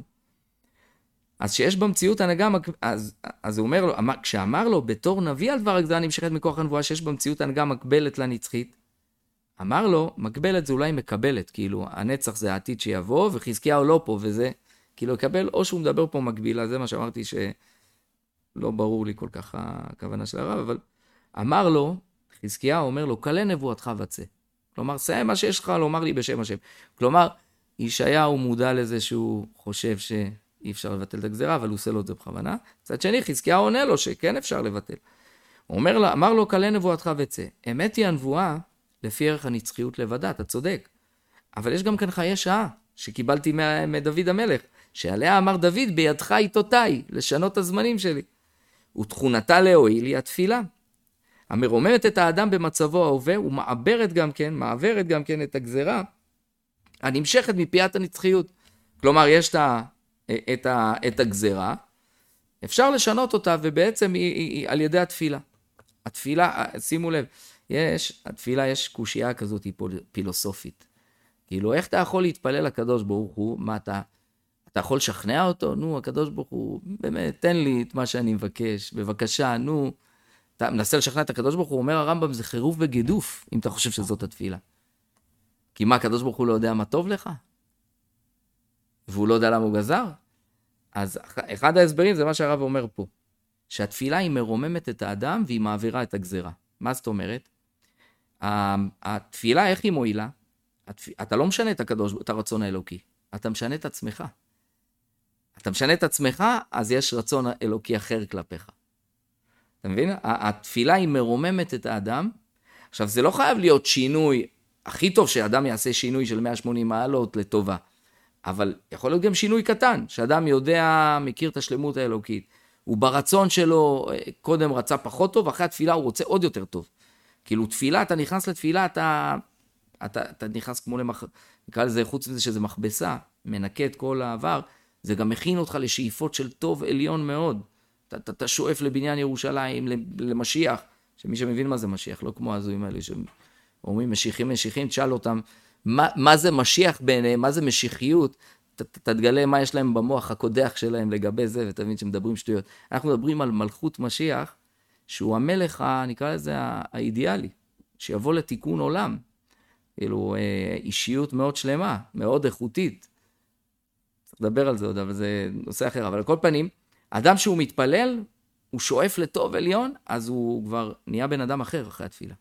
אז שיש במציאות הנהגה, אז הוא אומר לו, כשאמר לו בתור נביא על דבר הגזירה נמשכת מכוח הנבואה, שיש במציאות הנהגה מקבלת לנצחית, אמר לו, מקבלת זה אולי מקבלת, כאילו הנצח זה העתיד שיבוא, וחזקיהו לא פה, וזה כאילו יקבל, או שהוא מדבר פה מקבילה, זה מה שאמרתי שלא ברור לי כל כך הכוונה של הרב, אבל אמר לו, חזקיהו אומר לו, קלה נבואתך וצא. כלומר, סיים מה שיש לך, לומר לי בשם השם. כלומר, ישעיהו מודע לזה שהוא חושב שאי אפשר לבטל את הגזירה, אבל הוא עושה לו את זה בכוונה. מצד שני, חזקיהו עונה לו שכן אפשר לבטל. הוא אמר לו, קלה נבואתך וצא. אמת היא הנבואה לפי ערך הנצחיות לבדה, אתה צודק. אבל יש גם כאן חיי שעה, שקיבלתי מדוד המלך, שעליה אמר דוד, בידך איתותיי, לשנות הזמנים שלי. ותכונתה להועיל היא התפילה. המרוממת את האדם במצבו ההווה, ומעברת גם כן את הנמשכת מפיית הנצחיות. כלומר, יש את הגזרה, אפשר לשנות אותה, ובעצם היא על ידי התפילה. התפילה, שימו לב, התפילה יש קושייה כזאת פילוסופית. כאילו, איך אתה יכול להתפלל לקדוש ברוך הוא? מה אתה יכול לשכנע אותו? נו, הקדוש ברוך הוא, באמת, תן לי את מה שאני מבקש, בבקשה, נו. אתה מנסה לשכנע את הקדוש ברוך הוא, אומר הרמב"ם, זה חירוף וגידוף, אם אתה חושב שזאת התפילה. כי מה, הקדוש ברוך הוא לא יודע מה טוב לך? והוא לא יודע למה הוא גזר? אז אחד ההסברים זה מה שהרב אומר פה, שהתפילה היא מרוממת את האדם, והיא מעבירה את הגזרה. מה זאת אומרת? התפילה, איך היא מועילה? אתה לא משנה את הרצון האלוקי, אתה משנה את עצמך. אתה משנה את עצמך, אז יש רצון אלוקי אחר כלפיך. אתה מבין? התפילה היא מרוממת את האדם. עכשיו, זה לא חייב להיות שינוי, הכי טוב שאדם יעשה שינוי של 180 מעלות לטובה. אבל יכול להיות גם שינוי קטן, שאדם יודע, מכיר את השלמות האלוקית. הוא ברצון שלו, קודם רצה פחות טוב, אחרי התפילה הוא רוצה עוד יותר טוב. כאילו תפילה, אתה נכנס לתפילה, אתה נכנס כמו נקרא לזה, חוץ מזה שזה מכבסה, מנקה את כל העבר, זה גם מכין אותך לשאיפות של טוב עליון מאוד. אתה שואף לבניין ירושלים, למשיח, שמי שמבין מה זה משיח, לא כמו הזויים האלה שאומרים משיחים, תשאל אותם, מה זה משיח בעיניהם, מה זה משיחיות, תתגלה מה יש להם במוח הקודח שלהם לגבי זה, ותבין שמדברים שטויות. אנחנו מדברים על מלכות משיח, שהוא המלך, נקרא לזה, האידיאלי, שיבוא לתיקון עולם. כאילו, אישיות מאוד שלמה, מאוד איכותית. צריך לדבר על זה עוד, אבל זה נושא אחר. אבל על כל פנים, אדם שהוא מתפלל, הוא שואף לטוב עליון, אז הוא כבר נהיה בן אדם אחר אחרי התפילה.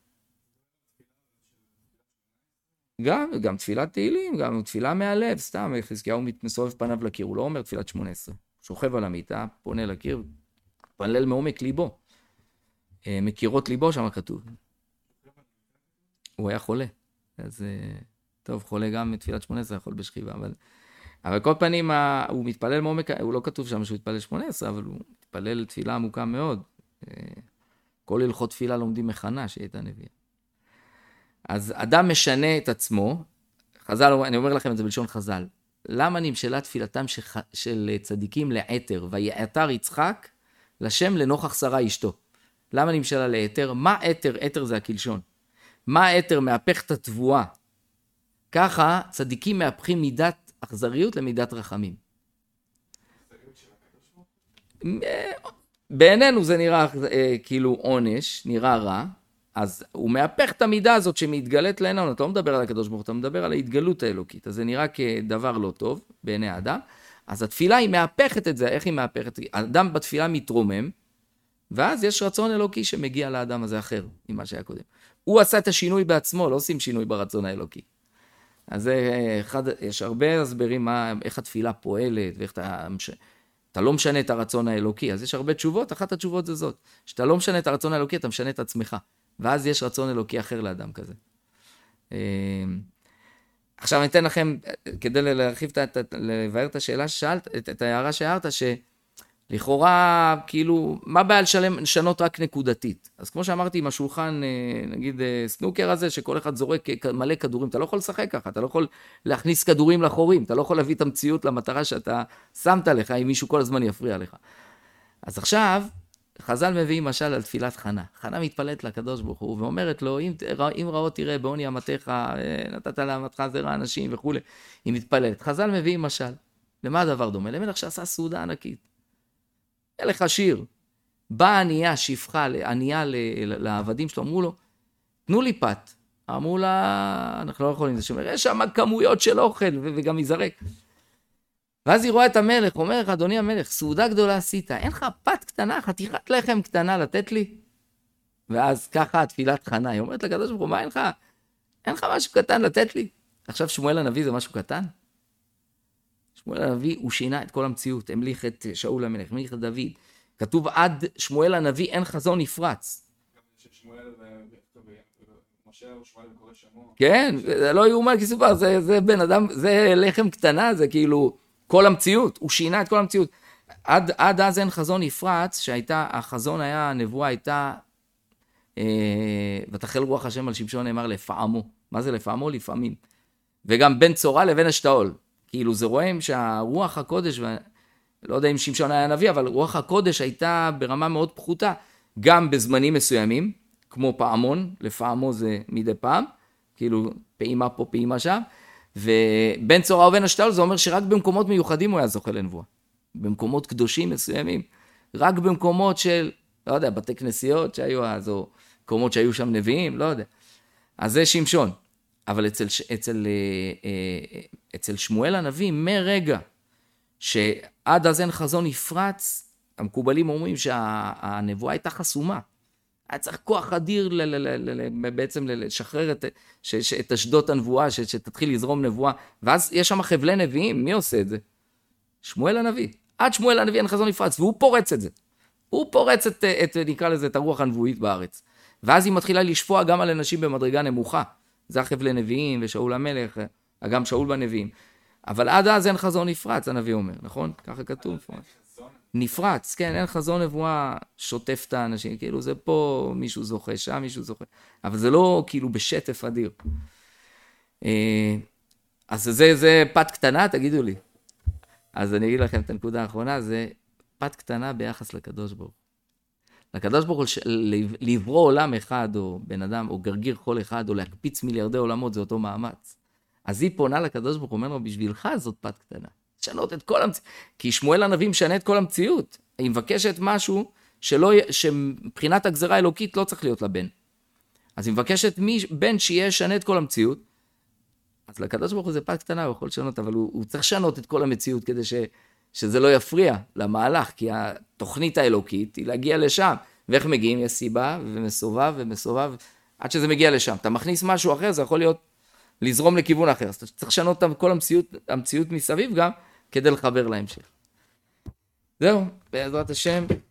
גם תפילת תהילים, גם תפילה מהלב, סתם, חזקיהו מסובב פניו לקיר, הוא לא אומר תפילת 18. שוכב על המיטה, פונה לקיר, פלל מעומק ליבו. מקירות ליבו שם כתוב. הוא היה חולה. אז טוב, חולה גם מתפילת 18, יכול בשכיבה, אבל כל פנים הוא מתפלל מעומק, הוא לא כתוב שם שהוא מתפלל 18, אבל הוא מתפלל תפילה עמוקה מאוד. כל הלכות תפילה לומדים מחנה שהייתה נביאה. אז אדם משנה את עצמו, חז"ל, אני אומר לכם את זה בלשון חז"ל, למה נמשלה תפילתם של צדיקים לעתר, ויעתר יצחק לשם לנוכח שרה אשתו? למה נמשלה לעתר? מה עתר? עתר זה הקלשון. מה עתר? מהפך את התבואה. ככה צדיקים מהפכים מידת אכזריות למידת רחמים. בעינינו זה נראה כאילו עונש, נראה רע, אז הוא מהפך את המידה הזאת שמתגלת לעינינו, אתה לא מדבר על הקדוש ברוך הוא, אתה מדבר על ההתגלות האלוקית, אז זה נראה כדבר לא טוב בעיני האדם, אז התפילה היא מהפכת את זה, איך היא מהפכת? האדם בתפילה מתרומם, ואז יש רצון אלוקי שמגיע לאדם הזה אחר, ממה שהיה קודם. הוא עשה את השינוי בעצמו, לא עושים שינוי ברצון האלוקי. אז יש הרבה הסברים איך התפילה פועלת, ואיך אתה לא משנה את הרצון האלוקי, אז יש הרבה תשובות, אחת התשובות זה זאת, שאתה לא משנה את הרצון האלוקי, אתה משנה את עצמך, ואז יש רצון אלוקי אחר לאדם כזה. עכשיו אני אתן לכם, כדי להרחיב, לבאר את השאלה ששאלת, את ההערה שהערת, שלכאורה, כאילו, מה בעיה לשנות רק נקודתית? אז כמו שאמרתי, עם השולחן, נגיד, סנוקר הזה, שכל אחד זורק מלא כדורים, אתה לא יכול לשחק ככה, אתה לא יכול להכניס כדורים לחורים, אתה לא יכול להביא את המציאות למטרה שאתה שמת לך, אם מישהו כל הזמן יפריע לך. אז עכשיו, חז"ל מביאים משל על תפילת חנה. חנה מתפלאת לקדוש ברוך הוא, ואומרת לו, אם רעות תראה בעוני אמתך, נתת לאמתך זרע אנשים וכו', היא מתפלאת. חז"ל מביאים משל. למה הדבר דומה? למלך שעשה סעודה ענקית. מלך עשיר. באה ענייה, שפחה, ענייה לעבדים שלו, אמרו לו, תנו לי פת. אמרו לה, אנחנו לא יכולים, זה שאומר, יש שם כמויות של אוכל, וגם יזרק. ואז היא רואה את המלך, אומר לך, אדוני המלך, סעודה גדולה עשית, אין לך פת קטנה, חתיכת לחם קטנה לתת לי? ואז ככה תפילת חנה, היא אומרת לקדוש ברוך הוא, מה אין לך משהו קטן לתת לי? עכשיו שמואל הנביא זה משהו קטן? שמואל הנביא הוא שינה את כל המציאות, המליך את שאול המלך, המליך את דוד. כתוב עד שמואל הנביא אין חזון נפרץ. כן, זה לא יאומן כי סופר, זה בן אדם, זה לחם קטנה, זה כאילו כל המציאות, הוא שינה את כל המציאות. עד אז אין חזון נפרץ, שהייתה, החזון היה, הנבואה הייתה, ותחל רוח השם על שמשון נאמר לפעמו. מה זה לפעמו? לפעמים. וגם בין צורה לבין אשתאול. כאילו זה רואים שהרוח הקודש, לא יודע אם שמשון היה נביא, אבל רוח הקודש הייתה ברמה מאוד פחותה, גם בזמנים מסוימים, כמו פעמון, לפעמו זה מדי פעם, כאילו פעימה פה, פעימה שם, ובין צורה ובין אשתאול זה אומר שרק במקומות מיוחדים הוא היה זוכה לנבואה. במקומות קדושים מסוימים, רק במקומות של, לא יודע, בתי כנסיות שהיו אז, או מקומות שהיו שם נביאים, לא יודע. אז זה שמשון. אבל אצל שמואל הנביא, מרגע שעד אז אין חזון נפרץ, המקובלים אומרים שהנבואה הייתה חסומה. היה צריך כוח אדיר בעצם לשחרר את אשדות הנבואה, שתתחיל לזרום נבואה, ואז יש שם חבלי נביאים, מי עושה את זה? שמואל הנביא. עד שמואל הנביא אין חזון נפרץ, והוא פורץ את זה. הוא פורץ נקרא לזה, את הרוח הנבואית בארץ. ואז היא מתחילה לשפוע גם על אנשים במדרגה נמוכה. זה החבלי נביאים ושאול המלך, גם שאול בנביאים. אבל עד אז אין חזון נפרץ, הנביא אומר, נכון? ככה כתוב. חזון. נפרץ, כן, אין חזון נבואה שוטף את האנשים, כאילו זה פה מישהו זוכה, שם מישהו זוכה, אבל זה לא כאילו בשטף אדיר. אז זה פת קטנה, תגידו לי. אז אני אגיד לכם את הנקודה האחרונה, זה פת קטנה ביחס לקדוש ברוך. לקדוש ברוך הוא לברוא עולם אחד, או בן אדם, או גרגיר חול אחד, או להקפיץ מיליארדי עולמות, זה אותו מאמץ. אז היא פונה לקדוש ברוך הוא, אומר לו, בשבילך זאת פת קטנה. לשנות את כל המציאות. כי שמואל הנביא משנה את כל המציאות. היא מבקשת משהו שמבחינת הגזרה האלוקית לא צריך להיות לבן. אז היא מבקשת בן שיהיה ישנה את כל המציאות. אז לקדוש ברוך הוא זה פת קטנה, הוא יכול לשנות, אבל הוא צריך לשנות את כל המציאות כדי שזה לא יפריע למהלך, כי התוכנית האלוקית היא להגיע לשם. ואיך מגיעים? יש סיבה ומסובב ומסובב, עד שזה מגיע לשם. אתה מכניס משהו אחר, זה יכול להיות לזרום לכיוון אחר. אז אתה צריך לשנות את כל המציאות מסביב גם, כדי לחבר להמשך. זהו, בעזרת השם.